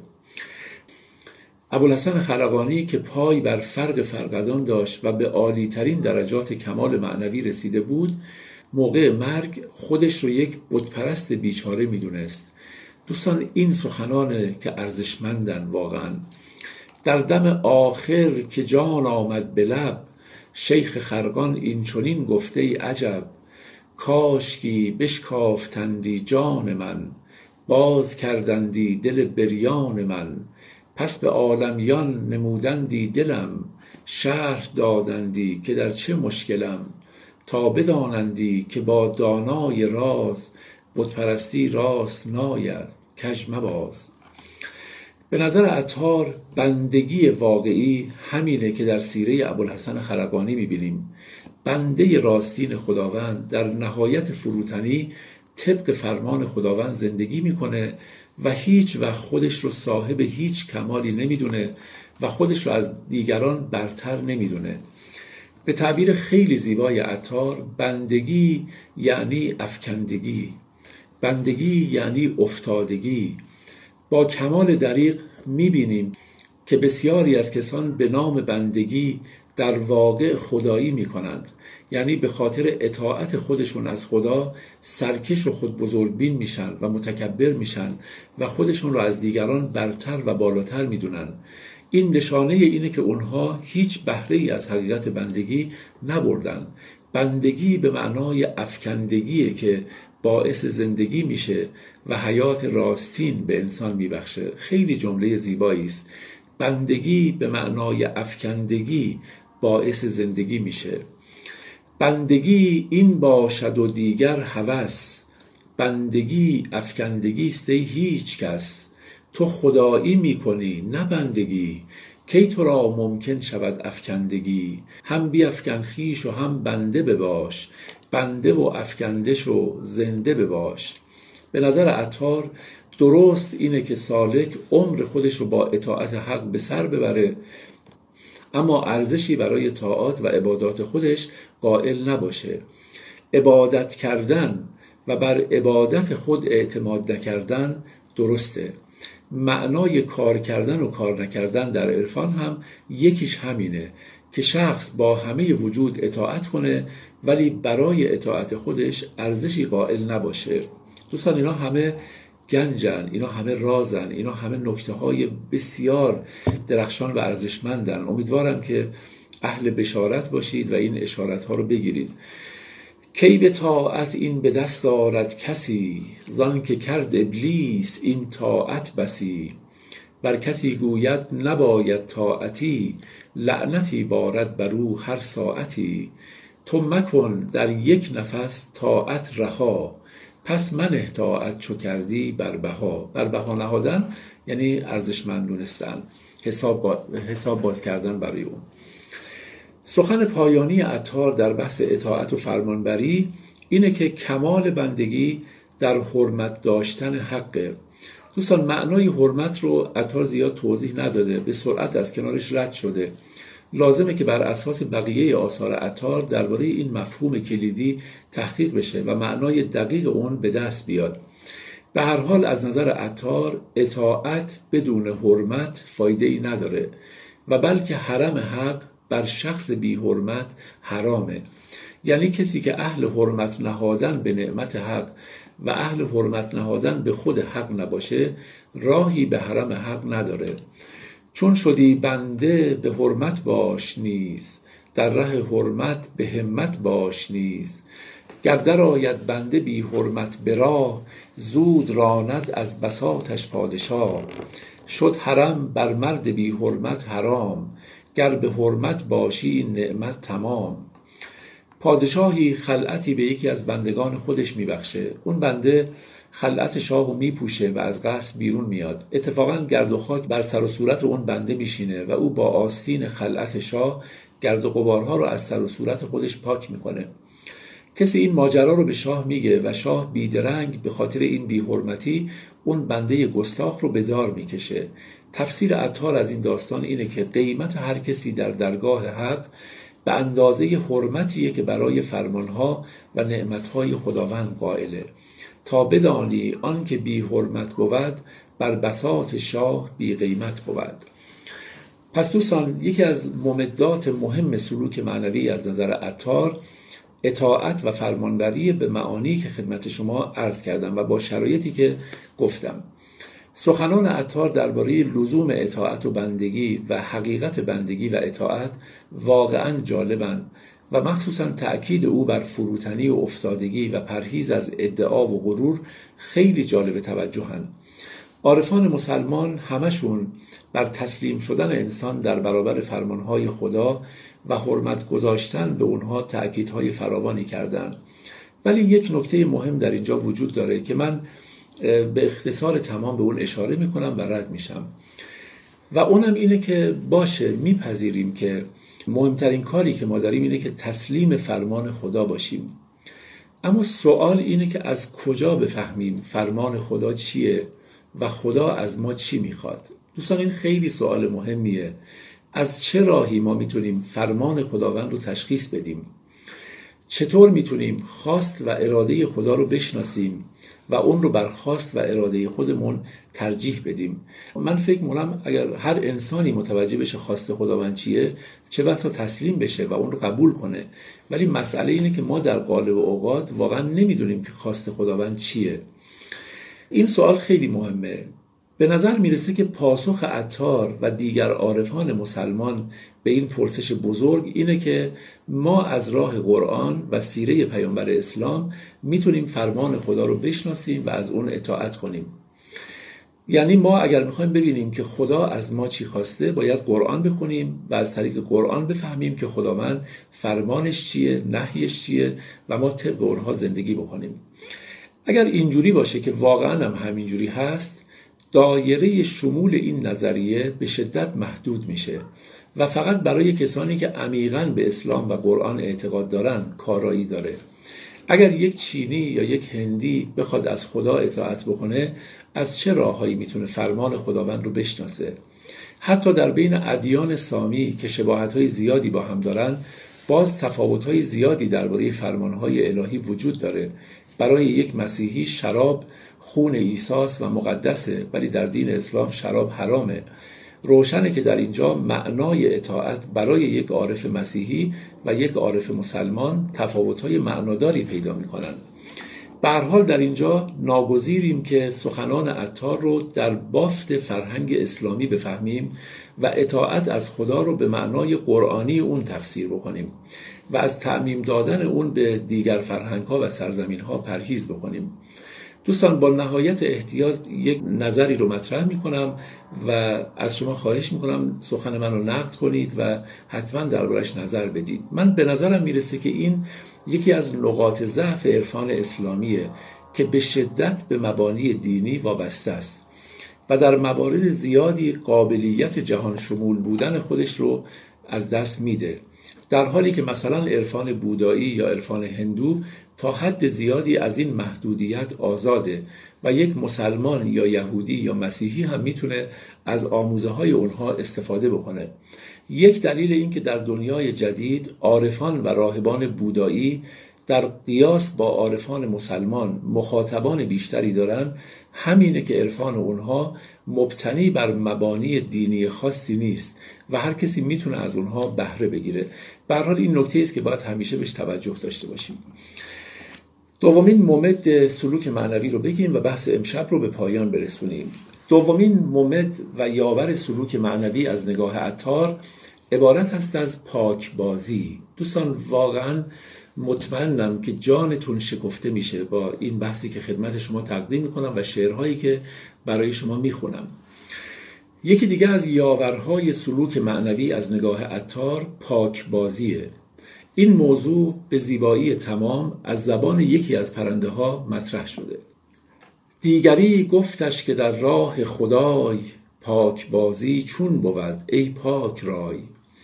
ابوالحسن خلقانی که پای بر فرق فرقدان داشت و به عالی ترین درجات کمال معنوی رسیده بود، موقع مرگ خودش رو یک بتپرست بیچاره میدونست. دوستان، این سخنانه که ارزشمندن واقعا. در دم آخر که جان آمد به لب، شیخ خرقان این چنین گفته ای عجب. کاشکی بشکافتندی جان من، باز کردندی دل بریان من. پس به عالمیان نمودندی دلم، شرح دادندی که در چه مشکلم. تا بدانندی که با دانای راز، بتپرستی راست ناید کژ مباز. به نظر عطار بندگی واقعی همینه که در سیره ابوالحسن خلقانی میبینیم. بنده راستین خداوند در نهایت فروتنی طبق فرمان خداوند زندگی میکنه و هیچ وقت خودش رو صاحب هیچ کمالی نمیدونه و خودش رو از دیگران برتر نمیدونه. به تعبیر خیلی زیبای عطار، بندگی یعنی افکندگی، بندگی یعنی افتادگی. با کمال دریغ میبینیم که بسیاری از کسان به نام بندگی در واقع خدایی میکنند، یعنی به خاطر اطاعت خودشون از خدا سرکش و خود بزرگبین میشن و متکبر میشن و خودشون را از دیگران برتر و بالاتر میدونن. این نشانه اینه که اونها هیچ بهره‌ای از حقیقت بندگی نبردن. بندگی به معنای افکندگیه که باعث زندگی میشه و حیات راستین به انسان میبخشه. خیلی جمله زیبایی است. بندگی به معنای افکندگی باعث زندگی میشه. بندگی این باشد و دیگر هوس، بندگی افکندگی است ای هیچ کس. تو خدایی میکنی نه بندگی، کی تو را ممکن شود افکندگی. هم بی افکن خویش و هم بنده بباش، بنده و افکنده شو زنده بباش. به نظر عطار درست اینه که سالک عمر خودش رو با اطاعت حق به سر ببره، اما ارزشی برای طاعات و عبادات خودش قائل نباشه. عبادت کردن و بر عبادت خود اعتماد نکردن درسته. معنای کار کردن و کار نکردن در عرفان هم یکیش همینه که شخص با همه وجود اطاعت کنه ولی برای اطاعت خودش ارزشی قائل نباشه. دوستان، اینا همه گنجن، اینا همه رازن، اینا همه نکته‌های بسیار درخشان و ارزشمندن. امیدوارم که اهل بشارت باشید و این اشارت‌ها رو بگیرید. کی به طاعت این به دست آرد کسی، زان که کرد ابلیس این طاعت بسی. بر کسی گوید نباید طاعتی، لعنتی بارد بر او هر ساعتی. تو مکن در یک نفس طاعت رها، پس منه طاعت چو کردی بر بها. بر بها نهادن یعنی ارزشمند دونستن، حساب باز کردن برای اون. سخن پایانی عطار در بحث اطاعت و فرمانبری اینه که کمال بندگی در حرمت داشتن حقه. دوستان، معنای حرمت رو عطار زیاد توضیح نداده، به سرعت از کنارش رد شده. لازمه که بر اساس بقیه آثار عطار درباره این مفهوم کلیدی تحقیق بشه و معنای دقیق اون به دست بیاد. به هر حال از نظر عطار اطاعت بدون حرمت فایده ای نداره و بلکه حرم حق بر شخص بی حرمت حرامه. یعنی کسی که اهل حرمت نهادن به نعمت حق و اهل حرمت نهادن به خود حق نباشه راهی به حرم حق نداره. چون شدی بنده به حرمت باش نیز، در ره حرمت به همت باش نیز. گر در آید بنده بی حرمت به راه، زود راند از بساطش پادشاه. شد حرم بر مرد بی حرمت حرام، گر به حرمت باشی نعمت تمام. پادشاهی خلعتی به یکی از بندگان خودش میبخشه. اون بنده خلعت شاه رو میپوشه و از قصر بیرون میاد. اتفاقا گرد و خاک بر سر و صورت اون بنده میشینه و او با آستین خلعت شاه گرد و غبارها رو از سر و صورت خودش پاک میکنه. کسی این ماجرا رو به شاه میگه و شاه بیدرنگ به خاطر این بی‌حرمتی اون بنده گستاخ رو به دار میکشه. تفسیر عطار از این داستان اینه که قیمت هر کسی در درگاه حق به اندازه حرمتیه که برای فرمانها و نعمتهای خداوند قائله. تا بدانی آن که بی حرمت بود، بر بساط شاه بی قیمت بود. پس دوستان، یکی از ممدات مهم سلوک معنوی از نظر عطار اطاعت و فرمانبری به معانی که خدمت شما عرض کردم و با شرایطی که گفتم. سخنان عطار درباره لزوم اطاعت و بندگی و حقیقت بندگی و اطاعت واقعا جالبند و مخصوصا تأکید او بر فروتنی و افتادگی و پرهیز از ادعا و غرور خیلی جالب توجهن. عارفان مسلمان همشون بر تسلیم شدن انسان در برابر فرمانهای خدا و حرمت گذاشتن به اونها تأکیدهای فراوانی کردن. ولی یک نکته مهم در اینجا وجود داره که من به اختصار تمام به اون اشاره میکنم و رد میشم و اونم اینه که باشه، میپذیریم که مهمترین کاری که ما داریم اینه که تسلیم فرمان خدا باشیم. اما سوال اینه که از کجا بفهمیم فرمان خدا چیه و خدا از ما چی میخواد؟ دوستان، این خیلی سوال مهمیه. از چه راهی ما میتونیم فرمان خداوند رو تشخیص بدیم؟ چطور میتونیم خواست و اراده خدا رو بشناسیم و اون رو بر خواست و اراده خودمون ترجیح بدیم؟ من فکر می‌کنم اگر هر انسانی متوجه بشه خواست خداوند چیه، چه بسا تسلیم بشه و اون رو قبول کنه. ولی مسئله اینه که ما در قالب اوقات واقعا نمیدونیم که خواست خداوند چیه. این سوال خیلی مهمه. به نظر میرسه که پاسخ عطار و دیگر عارفان مسلمان به این پرسش بزرگ اینه که ما از راه قرآن و سیره پیامبر اسلام میتونیم فرمان خدا رو بشناسیم و از اون اطاعت کنیم. یعنی ما اگر میخوایم ببینیم که خدا از ما چی خواسته، باید قرآن بخونیم و از طریق قرآن بفهمیم که خداوند فرمانش چیه، نهیش چیه و ما طبق اونها زندگی بکنیم. اگر اینجوری باشه که واقعا هم همینجوری هست، دایره شمول این نظریه به شدت محدود میشه و فقط برای کسانی که عمیقاً به اسلام و قرآن اعتقاد دارن کارایی داره. اگر یک چینی یا یک هندی بخواد از خدا اطاعت بکنه، از چه راههایی میتونه فرمان خداوند رو بشناسه؟ حتی در بین ادیان سامی که شباهت‌های زیادی با هم دارن، باز تفاوت‌های زیادی درباره فرمان‌های الهی وجود داره. برای یک مسیحی شراب خون عیساست و مقدسه، ولی در دین اسلام شراب حرامه. روشنه که در اینجا معنای اطاعت برای یک عارف مسیحی و یک عارف مسلمان تفاوت‌های معناداری پیدا می‌کنند. به هر حال در اینجا ناگزیریم که سخنان عطار رو در بافت فرهنگ اسلامی بفهمیم و اطاعت از خدا رو به معنای قرآنی اون تفسیر بکنیم و از تعمیم دادن اون به دیگر فرهنگ‌ها و سرزمین‌ها پرهیز بکنیم. دوستان، با نهایت احتیاط یک نظری رو مطرح میکنم و از شما خواهش میکنم سخن من رو نقد کنید و حتما دربارش نظر بدید. من به نظرم میرسه که این یکی از نقاط ضعف عرفان اسلامیه که به شدت به مبانی دینی وابسته است و در موارد زیادی قابلیت جهان شمول بودن خودش رو از دست میده، در حالی که مثلا عرفان بودایی یا عرفان هندو تا حد زیادی از این محدودیت آزاده و یک مسلمان یا یهودی یا مسیحی هم میتونه از آموزه های اونها استفاده بکنه. یک دلیل این که در دنیای جدید عارفان و راهبان بودایی در قیاس با عارفان مسلمان مخاطبان بیشتری دارن همینه که عرفان اونها مبتنی بر مبانی دینی خاصی نیست و هر کسی میتونه از اونها بهره بگیره. به هر حال این نکته است که باید همیشه بهش توجه داشته باشیم. دومین ممد سلوک معنوی رو بگیم و بحث امشب رو به پایان برسونیم. دومین ممد و یاور سلوک معنوی از نگاه عطار عبارت است از پاکبازی. دوستان واقعا مطمئنم که جانتون شکفته میشه با این بحثی که خدمت شما تقدیم میکنم و شعرهایی که برای شما میخونم. یکی دیگه از یاورهای سلوک معنوی از نگاه عطار پاکبازیه. این موضوع به زیبایی تمام از زبان یکی از پرنده ها مطرح شده. دیگری گفتش که در راه خدای، پاکبازی چون بود ای پاک رای.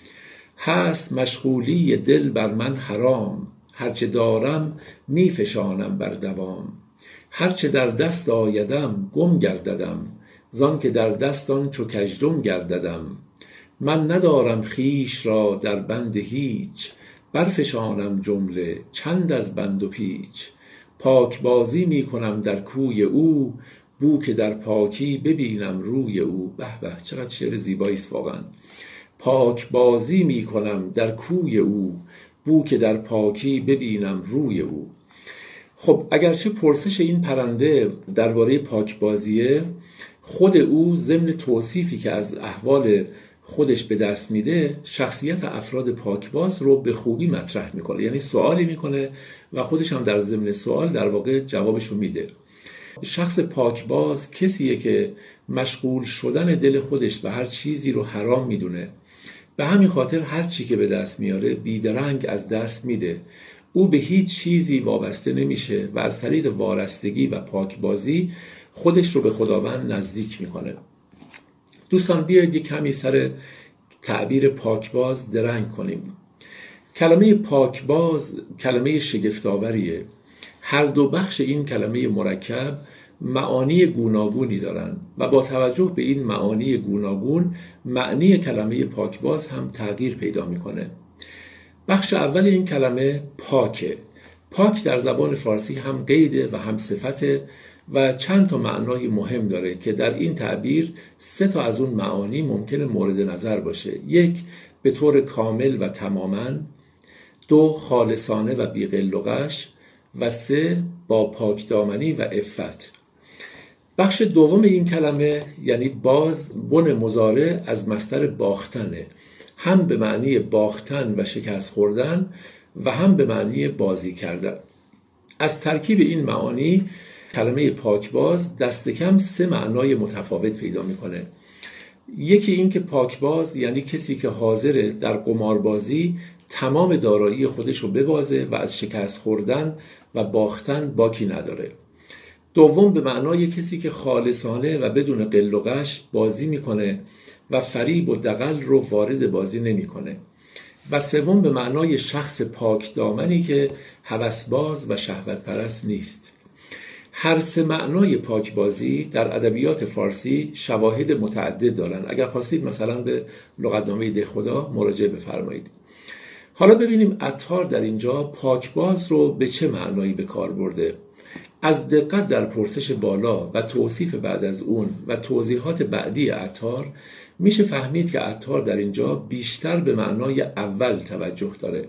هست مشغولی دل بر من حرام، هرچه دارم می فشانم بر دوام. هرچه در دست آیدم گم گرددم، زان که در دستان چو کژدم گرددم. من ندارم خویش را در بند هیچ، برفشانم جمله چند از بند و پیچ. پاکبازی می کنم در کوی او، بو که در پاکی ببینم روی او. به به، چقدر شعر زیبایی است واقعا. پاکبازی می کنم در کوی او، بو که در پاکی ببینم روی او. خب اگرچه پرسش این پرنده درباره پاکبازیه، خود او ضمن توصیفی که از احوال خودش به دست میده، شخصیت افراد پاکباز رو به خوبی مطرح میکنه. یعنی سوالی میکنه و خودش هم در ضمن سوال در واقع جوابشو میده. شخص پاکباز کسیه که مشغول شدن دل خودش به هر چیزی رو حرام میدونه، به همین خاطر هر چی که به دست میاره بیدرنگ از دست میده. او به هیچ چیزی وابسته نمیشه و از طریق وارستگی و پاکبازی خودش رو به خداوند نزدیک میکنه. دوستان بیایید یک کمی سر تعبیر پاکباز درنگ کنیم. کلمه پاکباز کلمه شگفت‌آوریه. هر دو بخش این کلمه مرکب معانی گوناگونی دارن و با توجه به این معانی گوناگون معنی کلمه پاکباز هم تغییر پیدا میکنه. بخش اول این کلمه پاکه. پاک در زبان فارسی هم قیده و هم صفته و چند تا معنای مهم داره که در این تعبیر 3 تا از اون معانی ممکنه مورد نظر باشه. 1 به طور کامل و تماماً، 2 خالصانه و بی‌غل و غش و 3 با پاکدامنی و عفت. بخش دوم این کلمه یعنی باز بن مضارع از مصدر باختنه، هم به معنی باختن و شکست خوردن و هم به معنی بازی کردن. از ترکیب این معانی کلمه پاکباز دست کم 3 معنای متفاوت پیدا میکنه. یکی این که پاکباز یعنی کسی که حاضره در قماربازی تمام دارایی خودش رو ببازه و از شکست خوردن و باختن باکی نداره. دوم به معنای کسی که خالصانه و بدون غل و غش بازی میکنه و فریب و دغل رو وارد بازی نمیکنه. و سوم به معنای شخص پاک دامنی که هوسباز و شهوت پرست نیست. هر 3 معنای پاکبازی در ادبیات فارسی شواهد متعدد دارن. اگر خواستید مثلا به لغتنامه دهخدا مراجعه بفرمایید. حالا ببینیم عطار در اینجا پاکباز رو به چه معنایی به کار برده. از دقت در پرسش بالا و توصیف بعد از اون و توضیحات بعدی عطار میشه فهمید که عطار در اینجا بیشتر به معنای اول توجه داره.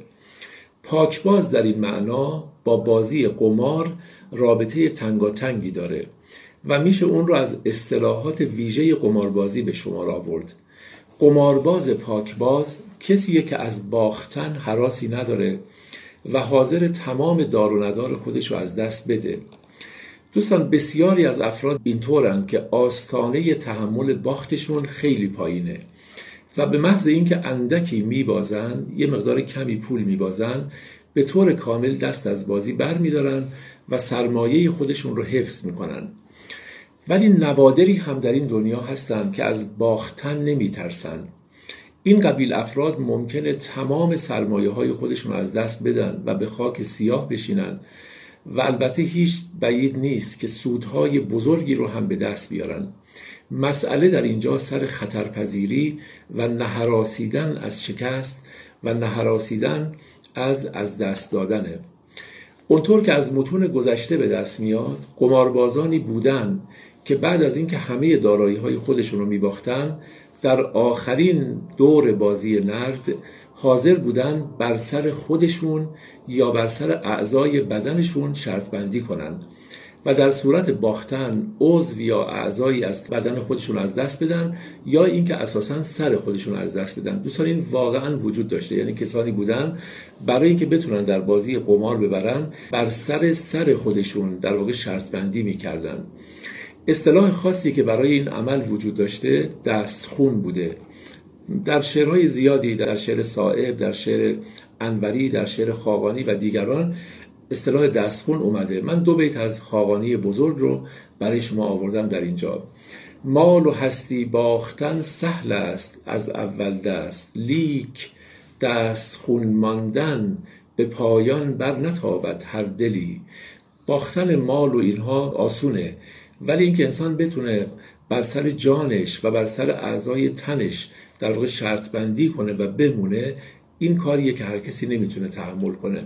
پاکباز در این معنا با بازی قمار رابطه تنگاتنگی داره و میشه اون رو از اصطلاحات ویژه قماربازی به شمار آورد. قمارباز پاکباز کسیه که از باختن هراسی نداره و حاضر تمام دار و ندار خودش رو از دست بده. دوستان بسیاری از افراد اینطورن که آستانه تحمل باختشون خیلی پایینه و به محض اینکه اندکی میبازن، یه مقدار کمی پول میبازن، به طور کامل دست از بازی بر میدارن و سرمایه خودشون رو حفظ میکنن. ولی نوادری هم در این دنیا هستن که از باختن نمیترسن. این قبیل افراد ممکنه تمام سرمایه های خودشون رو از دست بدن و به خاک سیاه بشینن و البته هیچ بعید نیست که سودهای بزرگی رو هم به دست بیارن. مسئله در اینجا سر خطرپذیری و نهراسیدن از شکست و نهراسیدن از دست دادنه. اونطور که از متون گذشته به دست میاد، قماربازانی بودن که بعد از اینکه همه دارایی‌های خودشون رو می‌باختن، در آخرین دور بازی نرد حاضر بودن بر سر خودشون یا بر سر اعضای بدنشون شرط بندی کنن و در صورت باختن عضو یا اعضایی از بدن خودشون از دست بدن یا اینکه اساساً سر خودشون از دست بدن. دوستان این واقعاً وجود داشته، یعنی کسانی بودن برای اینکه بتونن در بازی قمار ببرن بر سر خودشون در واقع شرط بندی می‌کردن. اصطلاح خاصی که برای این عمل وجود داشته دستخون بوده. در شعرهای زیادی، در شعر صائب، در شعر انوری، در شعر خاقانی و دیگران اصطلاح دستخون اومده. من 2 بیت از خاقانی بزرگ رو برای شما آوردم در اینجا. مال و هستی باختن سهل است از اول دست، لیک دستخون ماندن به پایان بر نتابد هر دلی. باختن مال و اینها آسونه، ولی اینکه انسان بتونه بر سر جانش و بر سر اعضای تنش در واقع شرط بندی کنه و بمونه، این کاریه که هر کسی نمیتونه تحمل کنه.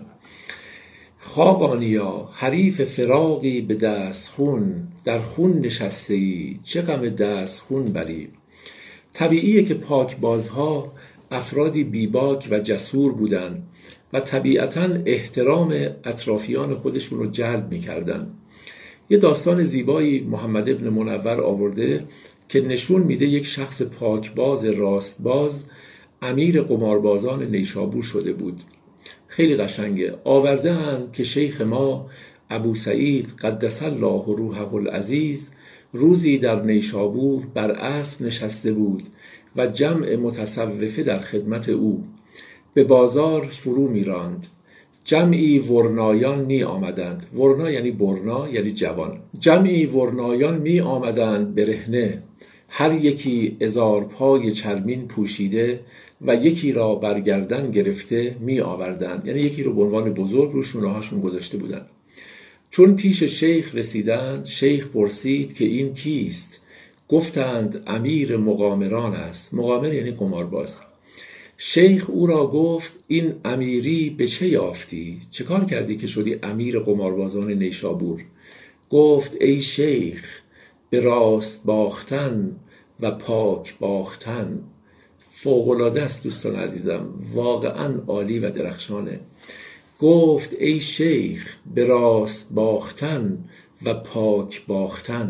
خاقانیا حریف فراقی به دستخون، در خون نشسته ای چه غم دستخون بری. طبیعیه که پاکبازها افرادی بیباک و جسور بودن و طبیعتاً احترام اطرافیان خودشون رو جلب میکردن. یه داستان زیبایی محمد ابن منور آورده که نشون میده یک شخص پاکباز راستباز امیر قماربازان نیشابور شده بود. خیلی قشنگه. آورده اند که شیخ ما ابو سعید قدس الله روحه العزیز روزی در نیشابور بر اسب نشسته بود و جمع متصوفه در خدمت او. به بازار فرو میراند. جمعی ورنایان می آمدند. ورنا یعنی برنا، یعنی جوان. جمعی ورنایان می آمدند برهنه، هر یکی ازارپای چرمین پوشیده و یکی را برگردن گرفته می آوردند، یعنی یکی رو به عنوان بزرگ رو شونه هاشون گذاشته بودند. چون پیش شیخ رسیدند، شیخ پرسید که این کیست؟ گفتند امیر مقامران است. مقامر یعنی قمارباز. شیخ او را گفت این امیری به چه یافتی؟ چه کار کردی که شدی امیر قماربازان نیشابور؟ گفت ای شیخ به راست باختن و پاک باختن. فوق‌العاده است دوستان عزیزم، واقعا عالی و درخشانه. گفت ای شیخ به راست باختن و پاک باختن.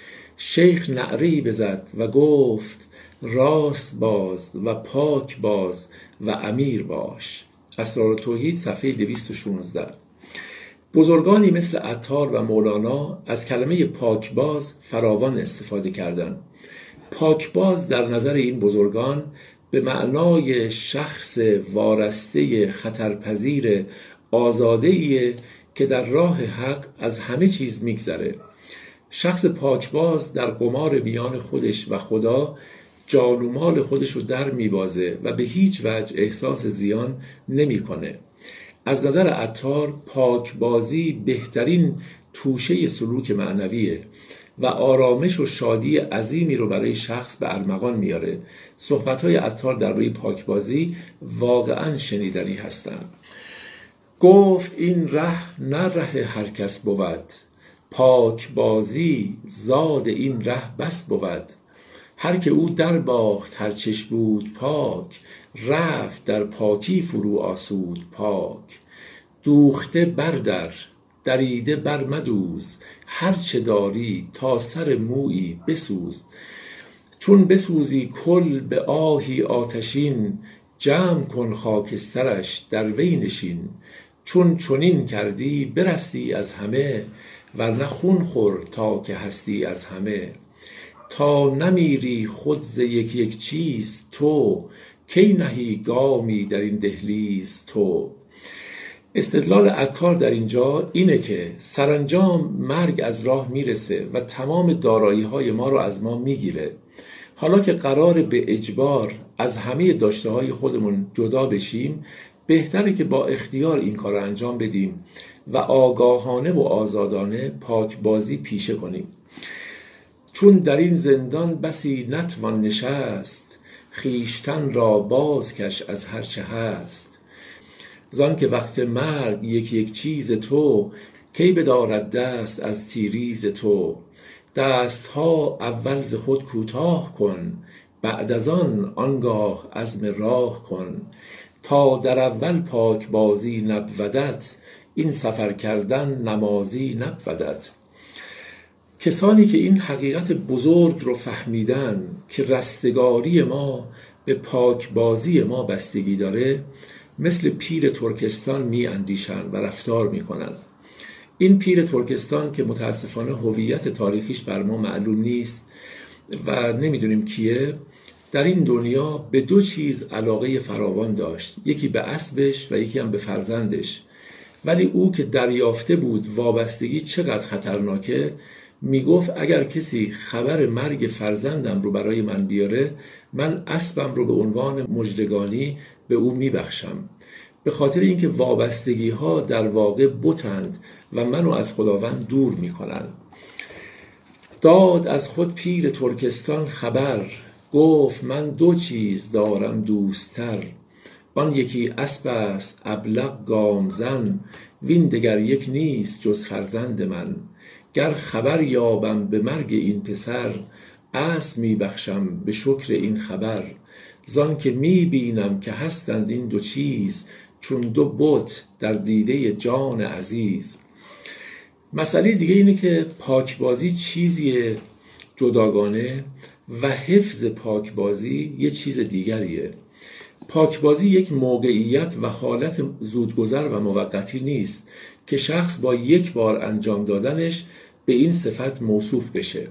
شیخ نعره‌ای بزد و گفت راست باز و پاک باز و امیر باش. اسرار توحید صفحه 216. بزرگانی مثل عطار و مولانا از کلمه پاکباز فراوان استفاده کردند. پاکباز در نظر این بزرگان به معنای شخص وارسته خطرپذیر آزاده‌ایه که در راه حق از همه چیز میگذره. شخص پاکباز در قمار میان خودش و خدا جان و مال خودش رو در میبازه و به هیچ وجه احساس زیان نمیکنه. از نظر عطار پاکبازی بهترین توشه سلوک معنویه و آرامش و شادی عظیمی رو برای شخص به ارمغان میاره. صحبت‌های عطار در روی پاکبازی واقعاً شنیدنی هستند. گفت این ره نه ره هر کس بود، پاکبازی زاد این ره بس بود. هر که او در باخت هر چش بود پاک، رفت در پاکی فرو آسود پاک. دوخته بردر دریده بر مدوز، هر چه داری تا سر مویی بسوز. چون بسوزی کل به آهی آتشین، جمع کن خاکسترش در وی نشین. چون چنین کردی برستی از همه، ورنه خون خور تا که هستی از همه. تا نمیری خود ز یک یک چیز تو، کی نهی گامی در این دهلیز تو. استدلال عطار در اینجا اینه که سرانجام مرگ از راه میرسه و تمام دارایی های ما رو از ما میگیره. حالا که قرار به اجبار از همه داشته های خودمون جدا بشیم، بهتره که با اختیار این کار رو انجام بدیم و آگاهانه و آزادانه پاکبازی پیشه کنیم. چون در این زندان بسی نتوان نشست، خیشتن را بازکش از هر چه هست. زان که وقت مرگ یک یک چیز تو، کی بدارد دست از تیریز تو. دست ها اول ز خود کوتاه کن، بعد از آن آنگاه عزم راه کن. تا در اول پاکبازی نبودت، این سفر کردن نمازی نبودت. کسانی که این حقیقت بزرگ رو فهمیدن که رستگاری ما به پاکبازی ما بستگی داره، مثل پیر ترکستان می اندیشن و رفتار می کنن. این پیر ترکستان که متاسفانه هویت تاریخیش بر ما معلوم نیست و نمیدونیم کیه، در این دنیا به دو چیز علاقه فراوان داشت، یکی به اسبش و یکی هم به فرزندش. ولی او که دریافته بود وابستگی چقدر خطرناکه، میگفت اگر کسی خبر مرگ فرزندم رو برای من بیاره، من اسبم رو به عنوان مژدگانی به او میبخشم، به خاطر اینکه وابستگی ها در واقع بتند و منو از خداوند دور میکنن. داد از خود پیر ترکستان خبر، گفت من دو چیز دارم دوستر. آن یکی اسب است ابلق گامزن، وین دگر یک نیست جز فرزند من. گر خبر یابم به مرگ این پسر، اسب می بخشم به شکر این خبر. زان که می بینم که هستند این دو چیز، چون دو بت در دیده جان عزیز. مسئله دیگه اینه که پاکبازی چیزی جداگانه و حفظ پاکبازی یه چیز دیگریه. پاکبازی یک موقعیت و حالت زودگذر و موقتی نیست که شخص با یک بار انجام دادنش به این صفت موصوف بشه.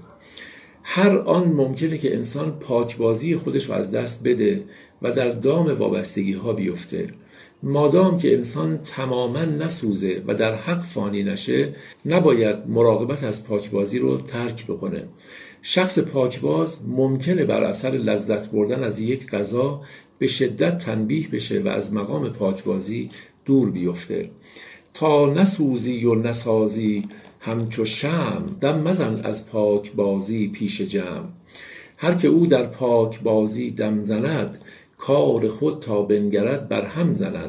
هر آن ممکنه که انسان پاکبازی خودش رو از دست بده و در دام وابستگی ها بیفته. مادام که انسان تماما نسوزه و در حق فانی نشه، نباید مراقبت از پاکبازی رو ترک بکنه. شخص پاکباز ممکنه بر اثر لذت بردن از یک غذا به شدت تنبیه بشه و از مقام پاکبازی دور بیفته. تا نسوزی و نسازی همچو شمع، دم مزن از پاکبازی پیش جمع. هر که او در پاکبازی دم زند، کار خود تا بنگرد بر هم زند.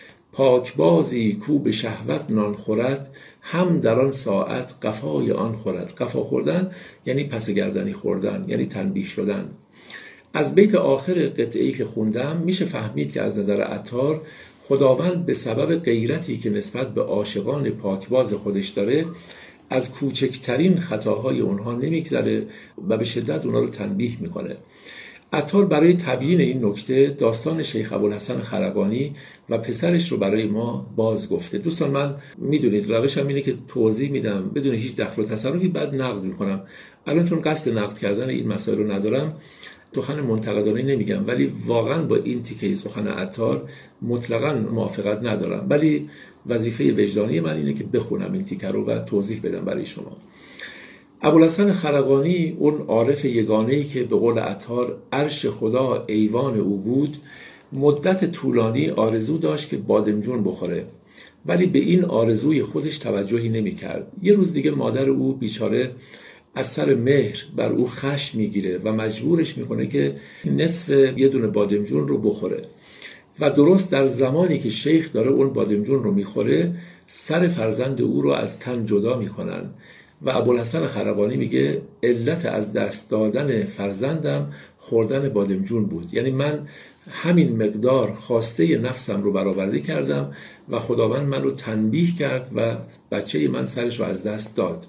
پاکبازی کو به شهوت نان خورد، هم در آن ساعت قفای آن خورد. قفا خوردن یعنی پس گردنی خوردن، یعنی تنبیه شدن. از بیت آخر قطعه‌ای که خوندم میشه فهمید که از نظر عطار، خداوند به سبب غیرتی که نسبت به عاشقان پاکباز خودش داره، از کوچکترین خطاهای اونها نمیگذره و به شدت اونها رو تنبیه میکنه. عطار برای تبیین این نکته داستان شیخ ابوالحسن خرقانی و پسرش رو برای ما باز گفته. دوستان، من میدونید روشم اینه که توضیح میدم بدون هیچ دخل و تصرفی، بعد نقد میکنم. الان چون قصد نقد کردن این مسائل رو ندارم، سخن منتقدانه نمیگم، ولی واقعا با این تیکه سخن عطار مطلقاً موافقت ندارم، ولی وظیفه وجدانی من اینه که بخونم این تیکه رو و توضیح بدم برای شما. ابوالحسن خرقانی، اون عارف یگانه‌ای که به قول عطار عرش خدا ایوان او بود، مدت طولانی آرزو داشت که بادمجون بخوره، ولی به این آرزوی خودش توجهی نمی‌کرد. یه روز دیگه مادر او بیچاره از سر مهر بر او خشم میگیره و مجبورش میکنه که نصف یه دونه بادمجون رو بخوره و درست در زمانی که شیخ داره اون بادمجون رو میخوره، سر فرزند او رو از تن جدا میکنن و ابوالحسن خرقانی میگه علت از دست دادن فرزندم خوردن بادمجون بود. یعنی من همین مقدار خواسته نفسم رو برآورده کردم و خداوند من رو تنبیه کرد و بچه من سرش رو از دست داد.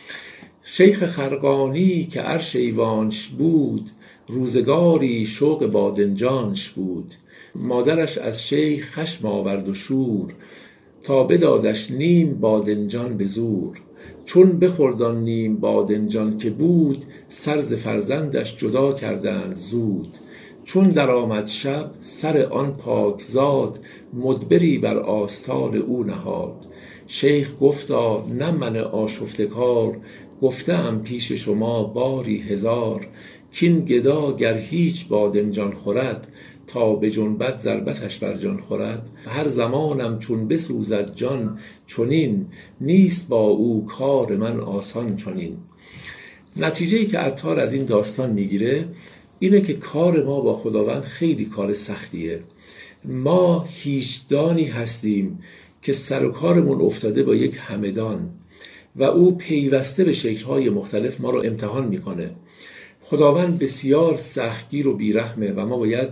شیخ خرقانی که عرش ایوانش بود، روزگاری شوق بادنجانش بود. مادرش از شیخ خشم آورد و شور، تا بدادش نیم بادنجان به زور. چون بخوردان نیم بادنجان که بود، سر ز فرزندش جدا کردند زود. چون در آمد شب سر آن پاکزاد، مدبری بر آستان او نهاد. شیخ گفتا نه من آشفته کار، گفتم پیش شما باری هزار. کین گدا گر هیچ بادنجان خورد، تا به جنبت ضربتش بر جان خورد. هر زمانم چون بسوزد جان چنین، نیست با او کار من آسان چنین. نتیجه‌ای که عطار از این داستان میگیره اینه که کار ما با خداوند خیلی کار سختیه. ما هیچ دانی هستیم که سر و کارمون افتاده با یک همدان و او پیوسته به شکل‌های مختلف ما رو امتحان میکنه. خداوند بسیار سختگیر و بیرحمه و ما باید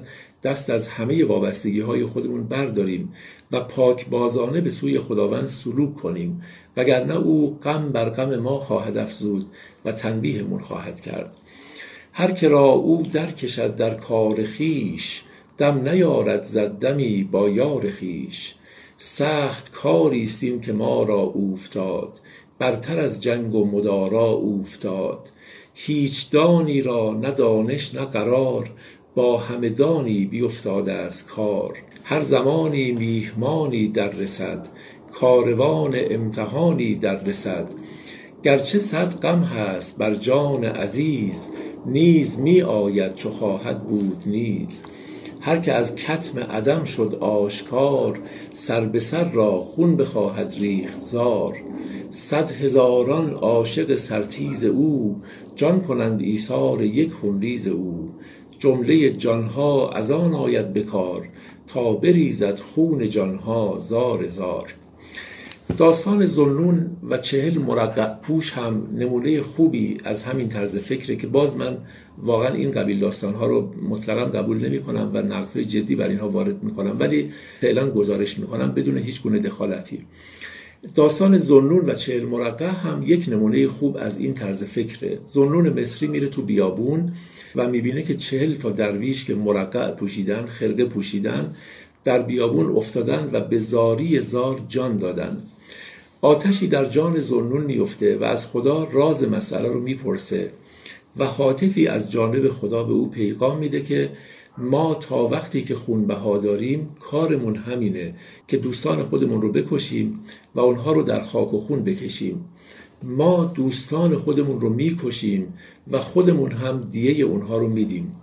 دست از همه وابستگی‌های خودمون برداریم و پاکبازانه به سوی خداوند سلوک کنیم، وگرنه او غم بر غم ما خواهد افزود و تنبیهمون خواهد کرد. هر که را او در کشد در کار خیش، دم نیارد زد دمی با یار خیش. سخت کاریستیم که ما را اوفتاد، برتر از جنگ و مدارا اوفتاد. هیچ دانی را نه دانش نه قرار، با همه دانی بیفتاده از کار. هر زمانی میهمانی در رسد، کاروان امتحانی در رسد. گرچه صد غم هست بر جان عزیز، نیز می آید چو خواهد بود نیز. هر که از کتم عدم شد آشکار، سر به سر را خون بخواهد ریخت زار. 100,000 عاشق سرتیز او، جان کنند ایثار یک خونریز او. جمله جانها از آن آید بکار، تا بریزد خون جانها زار زار. داستان ذوالنون و 40 مرقع پوش هم نمونه خوبی از همین طرز فکره که باز من واقعا این قبیل داستانها رو مطلقا قبول نمی کنم و نقدهای جدی بر اینها وارد می کنم، ولی فعلا گزارش می کنم بدون هیچ گونه دخالتی. داستان ذوالنون و 40 مرقع هم یک نمونه خوب از این طرز فکره. ذوالنون مصری میره تو بیابون و میبینه که 40 تا درویش که مرقع پوشیدن، خرقه پوشیدن، در بیابون افتادن و به زاری زار جان دادن. آتشی در جان ذوالنون میفته و از خدا راز مسئله رو میپرسه و هاتفی از جانب خدا به او پیغام میده که ما تا وقتی که خونبها داریم کارمون همینه که دوستان خودمون رو بکشیم و اونها رو در خاک و خون بکشیم. ما دوستان خودمون رو میکشیم و خودمون هم دیه اونها رو میدیم.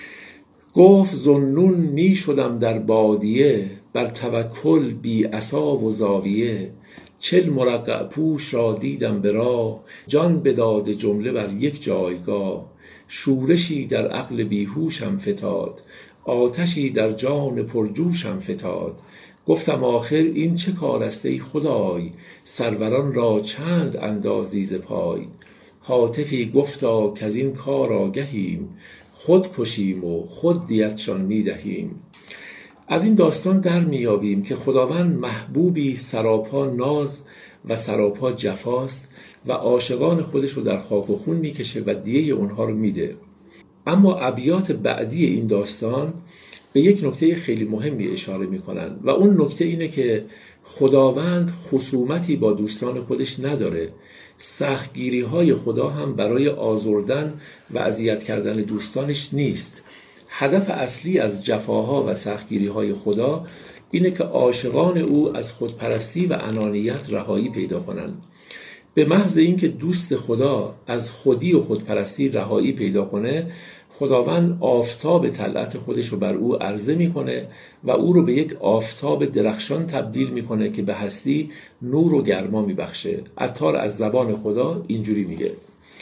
گفت ذوالنون می شدم در بادیه، بر توکل بی عصا و زاویه. 40 مرقع پوش را دیدم به راه، جان بداد جمله بر یک جایگاه. شورشی در عقل بیهوشم فتاد، آتشی در جان پرجوشم فتاد. گفتم آخر این چه کار است ای خدای، سروران را چند اندازی ز پای. هاتفی گفتا که از این کار آگهیم، خود کشیم و خود دیتشان میدهیم. از این داستان در میابیم که خداوند محبوبی سراپا ناز و سراپا جفاست و عاشقان خودش رو در خاک و خون میکشه و دیه اونها رو میده. اما ابیات بعدی این داستان به یک نکته خیلی مهمی اشاره میکنن و اون نکته اینه که خداوند خصومتی با دوستان خودش نداره. سختگیری های خدا هم برای آزردن و اذیت کردن دوستانش نیست. هدف اصلی از جفاها و سختگیری های خدا اینه که عاشقان او از خودپرستی و انانیت رهایی پیدا کنند. به محض اینکه دوست خدا از خودی و خودپرستی رهایی پیدا کنه، خداوند آفتاب طلعت خودش رو بر او عرضه میکنه و او رو به یک آفتاب درخشان تبدیل میکنه که به هستی نور و گرما میبخشه. عطار از زبان خدا اینجوری میگه: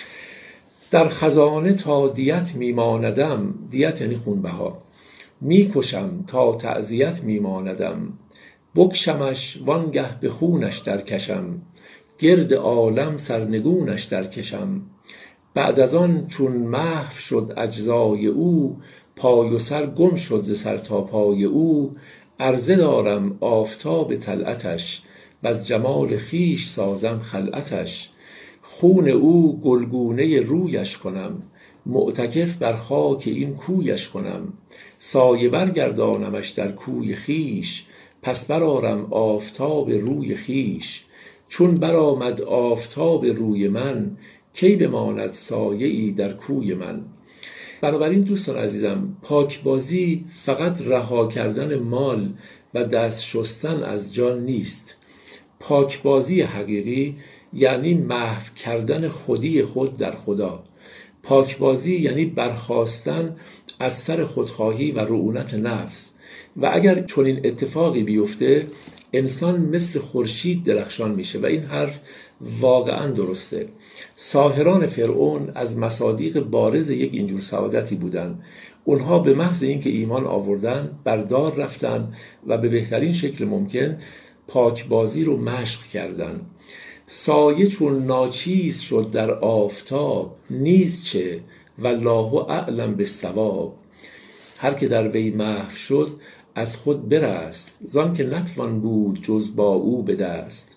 در خزانه تا دیت میماندم، دیت یعنی خونبها، میکشم تا تعزیت میماندم. بکشمش وانگه به خونش در کشم، گرد عالم سرنگونش در کشم. بعد از آن چون محو شد اجزای او، پای و سر گم شد ز سر تا پای او. عرضه دارم آفتاب طلعتش، و از جمال خیش سازم خلعتش. خون او گلگونه رویش کنم، معتکف بر خاک این کویش کنم. سایه برگردانمش در کوی خیش، پس برآرم آفتاب روی خیش. چون برآمد آفتاب روی من، کی بماند سایه‌ای در کوی من. بنابراین دوستان عزیزم، پاکبازی فقط رها کردن مال و دست شستن از جان نیست. پاکبازی حقیقی یعنی محو کردن خودی خود در خدا. پاکبازی یعنی برخاستن از سر خودخواهی و رعونت نفس. و اگر چنین اتفاقی بیفته، انسان مثل خورشید درخشان میشه و این حرف واقعا درسته. ساحران فرعون از مصادیق بارز یک اینجور سعادتی بودن. اونها به محض اینکه ایمان آوردن بردار رفتن و به بهترین شکل ممکن پاکبازی رو مشق کردن. سایه چون ناچیز شد در آفتاب، نیز چه والله اعلم بالصواب. هر که در وی محو شد از خود برست، زان که نتوان بود جز با او به دست.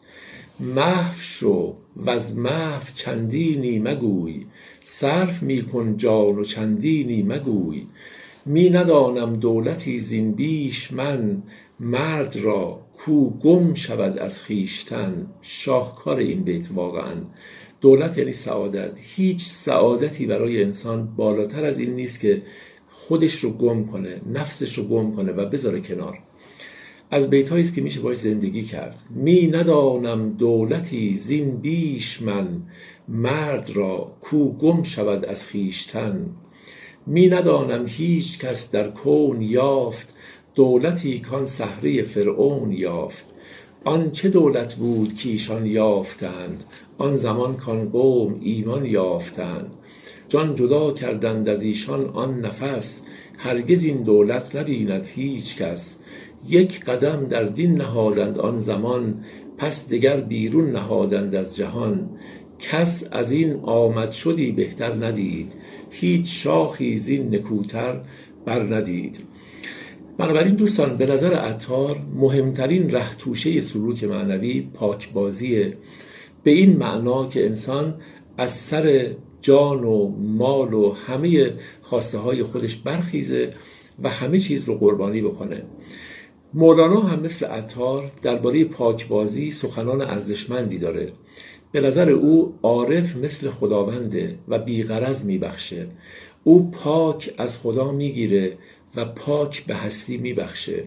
محو شو و از محو چندینی مگوی، صرف می کن جان و چندینی مگوی. می ندانم دولتی زین بیش من، مرد را کو گم شود از خویشتن. شاهکار این بیت واقعا. دولت یعنی سعادت. هیچ سعادتی برای انسان بالاتر از این نیست که خودش رو گم کنه، نفسش رو گم کنه و بذاره کنار. از بیت‌هایی است که میشه باش زندگی کرد. می ندانم دولتی زین بیش من، مرد را کو گم شود از خویشتن. می ندانم هیچ کس در کون یافت، دولتی کان سحره فرعون یافت. آن چه دولت بود کایشان یافتند، آن زمان کان قوم ایمان یافتند. جان جدا کردند از ایشان آن نفس، هرگز این دولت نبیند هیچ کس. یک قدم در دین نهادند آن زمان، پس دگر بیرون نهادند از جهان. کس از این آمد شدی بهتر ندید، هیچ شاخی زین نکوتر بر ندید. بنابراین دوستان، به نظر عطار مهمترین ره توشه سلوک معنوی پاکبازیه، به این معنا که انسان از سر جان و مال و همه خواسته های خودش برخیزه و همه چیز رو قربانی بکنه. مولانا هم مثل عطار درباره پاکبازی سخنان ارزشمندی داره. به نظر او عارف مثل خداونده و بیغرض میبخشه. او پاک از خدا میگیره و پاک به هستی میبخشه.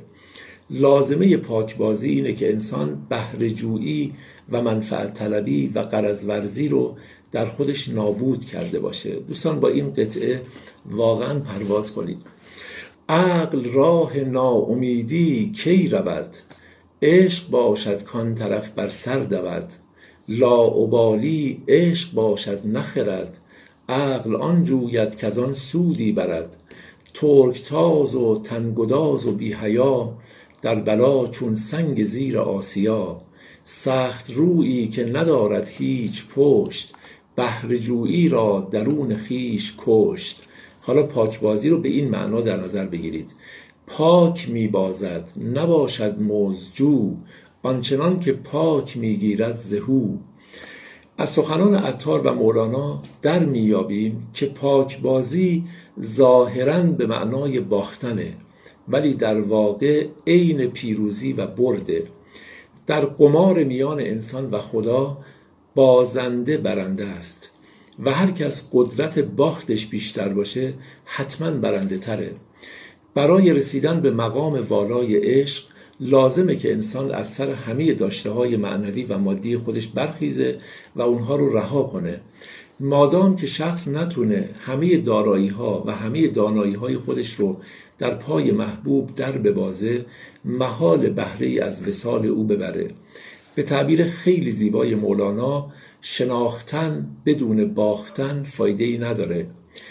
لازمه پاکبازی اینه که انسان بهره‌جویی و منفعت طلبی و غرض ورزی رو در خودش نابود کرده باشه. دوستان، با این قطعه واقعا پرواز کنید. عقل راه ناامیدی کی رود، عشق باشد کان طرف بر سر دود. لاابالی عشق باشد نخرد، عقل آن جوید که از آن سودی برد. ترکتاز و تنگداز و بی حیا، در بلا چون سنگ زیر آسیا. سخت رویی که ندارد هیچ پشت، بهره‌جویی را درون خیش کشت. حالا پاکبازی رو به این معنا در نظر بگیرید. پاک میبازد نباشد مزدجو، آنچنان که پاک میگیرد زهو. از سخنان عطار و مولانا در میابیم که پاکبازی ظاهراً به معنای باختنه، ولی در واقع عین پیروزی و برده. در قمار میان انسان و خدا بازنده برنده است و هر کس قدرت باختش بیشتر باشه حتما برنده تره. برای رسیدن به مقام والای عشق لازمه که انسان از سر همه داشته‌های معنوی و مادی خودش برخیزه و اونها رو رها کنه. مادام که شخص نتونه همه دارایی‌ها و همه دانایی‌های خودش رو در پای محبوب در ببازه، محال بهره‌ای از وصال او ببره. به تعبیر خیلی زیبای مولانا، شناختن بدون باختن فایده‌ای نداره.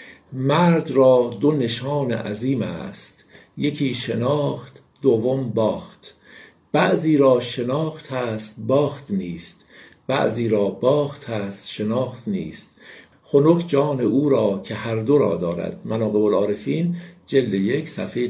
مرد را دو نشان عظیم است، یکی شناخت دوم باخت. بعضی را شناخت هست باخت نیست، بعضی را باخت هست شناخت نیست. خنک جان او را که هر دو را دارد. مناقب العارفین جلد 1 صفحه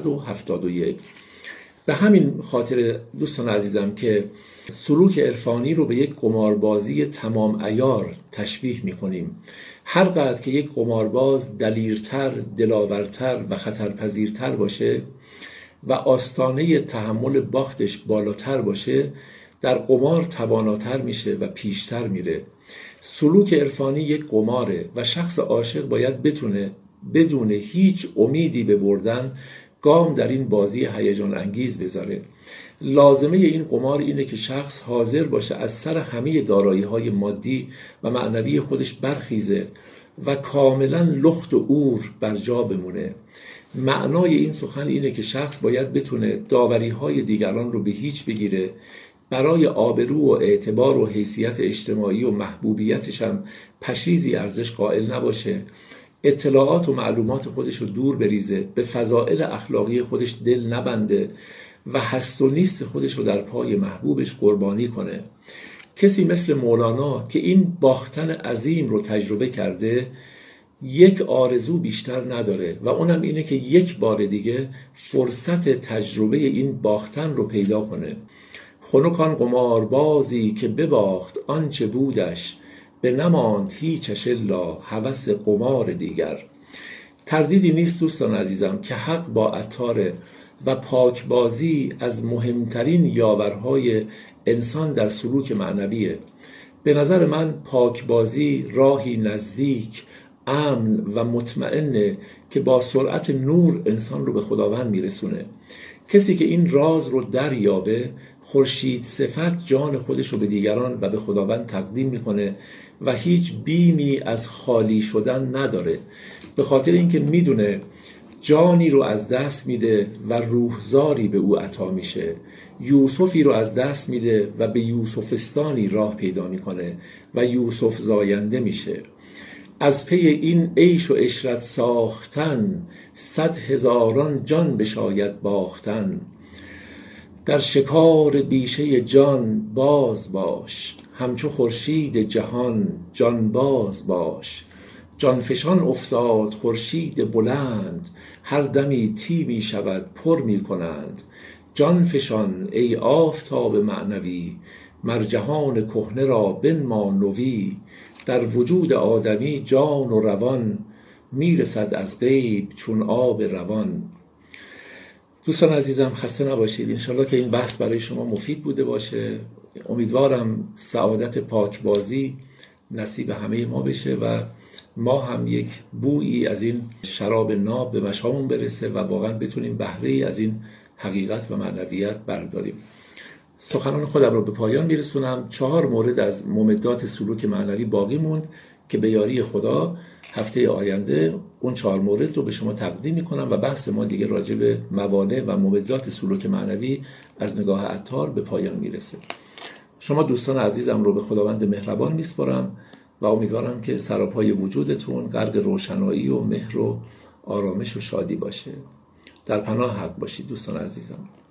471. به همین خاطر دوستان عزیزم که سلوک عرفانی رو به یک قماربازی تمام عیار تشبیه می‌کنیم. هر قدر که یک قمارباز دلیرتر، دلاورتر و خطرپذیرتر باشه و آستانه تحمل باختش بالاتر باشه، در قمار تواناتر میشه و پیشتر میره. سلوک عرفانی یک قماره و شخص عاشق باید بتونه بدون هیچ امیدی به بردن گام در این بازی هیجان انگیز بذاره. لازمه این قمار اینه که شخص حاضر باشه از سر همه دارایی‌های مادی و معنوی خودش برخیزه و کاملا لخت و عور بر جا بمونه. معنای این سخن اینه که شخص باید بتونه داوری‌های دیگران رو به هیچ بگیره، برای آبرو و اعتبار و حیثیت اجتماعی و محبوبیتش هم پشیزی ارزش قائل نباشه، اطلاعات و معلومات خودش رو دور بریزه، به فضائل اخلاقی خودش دل نبنده و هست و نیست خودش رو در پای محبوبش قربانی کنه. کسی مثل مولانا که این باختن عظیم رو تجربه کرده، یک آرزو بیشتر نداره و اونم اینه که یک بار دیگه فرصت تجربه این باختن رو پیدا کنه. خنک آن قماربازی که بباخت آنچه بودش، به نماند هیچش الا هوس قمار دیگر. تردیدی نیست دوستان عزیزم که حق با عطاره و پاکبازی از مهمترین یاورهای انسان در سلوک معنویه. به نظر من پاکبازی راهی نزدیک، امن و مطمئنه که با سرعت نور انسان رو به خداوند میرسونه. کسی که این راز رو دریابه، خورشید صفت جان خودش رو به دیگران و به خداوند تقدیم میکنه و هیچ بیمی از خالی شدن نداره، به خاطر اینکه میدونه جانی رو از دست میده و روحزاری به او عطا میشه. یوسفی رو از دست میده و به یوسفستانی راه پیدا میکنه و یوسف زاینده میشه. از پی این عیش و عشرت ساختن، 100,000 جان بشاید باختن. در شکار بیشه جان باز باش، همچو خورشید جهان جان باز باش. جان فشان افتاد خورشید بلند، هر دمی تیمی شود پر می کنند. جان فشان ای آفتاب معنوی، مر جهان کهنه را بنما نوی. در وجود آدمی جان و روان، میرسد از غیب چون آب روان. دوستان عزیزم خسته نباشید. انشالله که این بحث برای شما مفید بوده باشه. امیدوارم سعادت پاکبازی نصیب همه ما بشه و ما هم یک بویی از این شراب ناب به مشامون برسه و واقعا بتونیم بهره‌ای از این حقیقت و معنویت برداریم. سخنان خودم رو به پایان میرسونم. 4 مورد از ممدات سلوک معنوی باقی موند که به یاری خدا هفته آینده اون 4 مورد رو به شما تقدیم میکنم و بحث ما دیگه راجع به موانع و ممدات سلوک معنوی از نگاه عطار به پایان میرسه. شما دوستان عزیزم رو به خداوند مهربان میسپارم و امیدوارم که سراپای وجودتون غرق روشنایی و مهر و آرامش و شادی باشه. در پناه حق باشید دوستان عزیزم.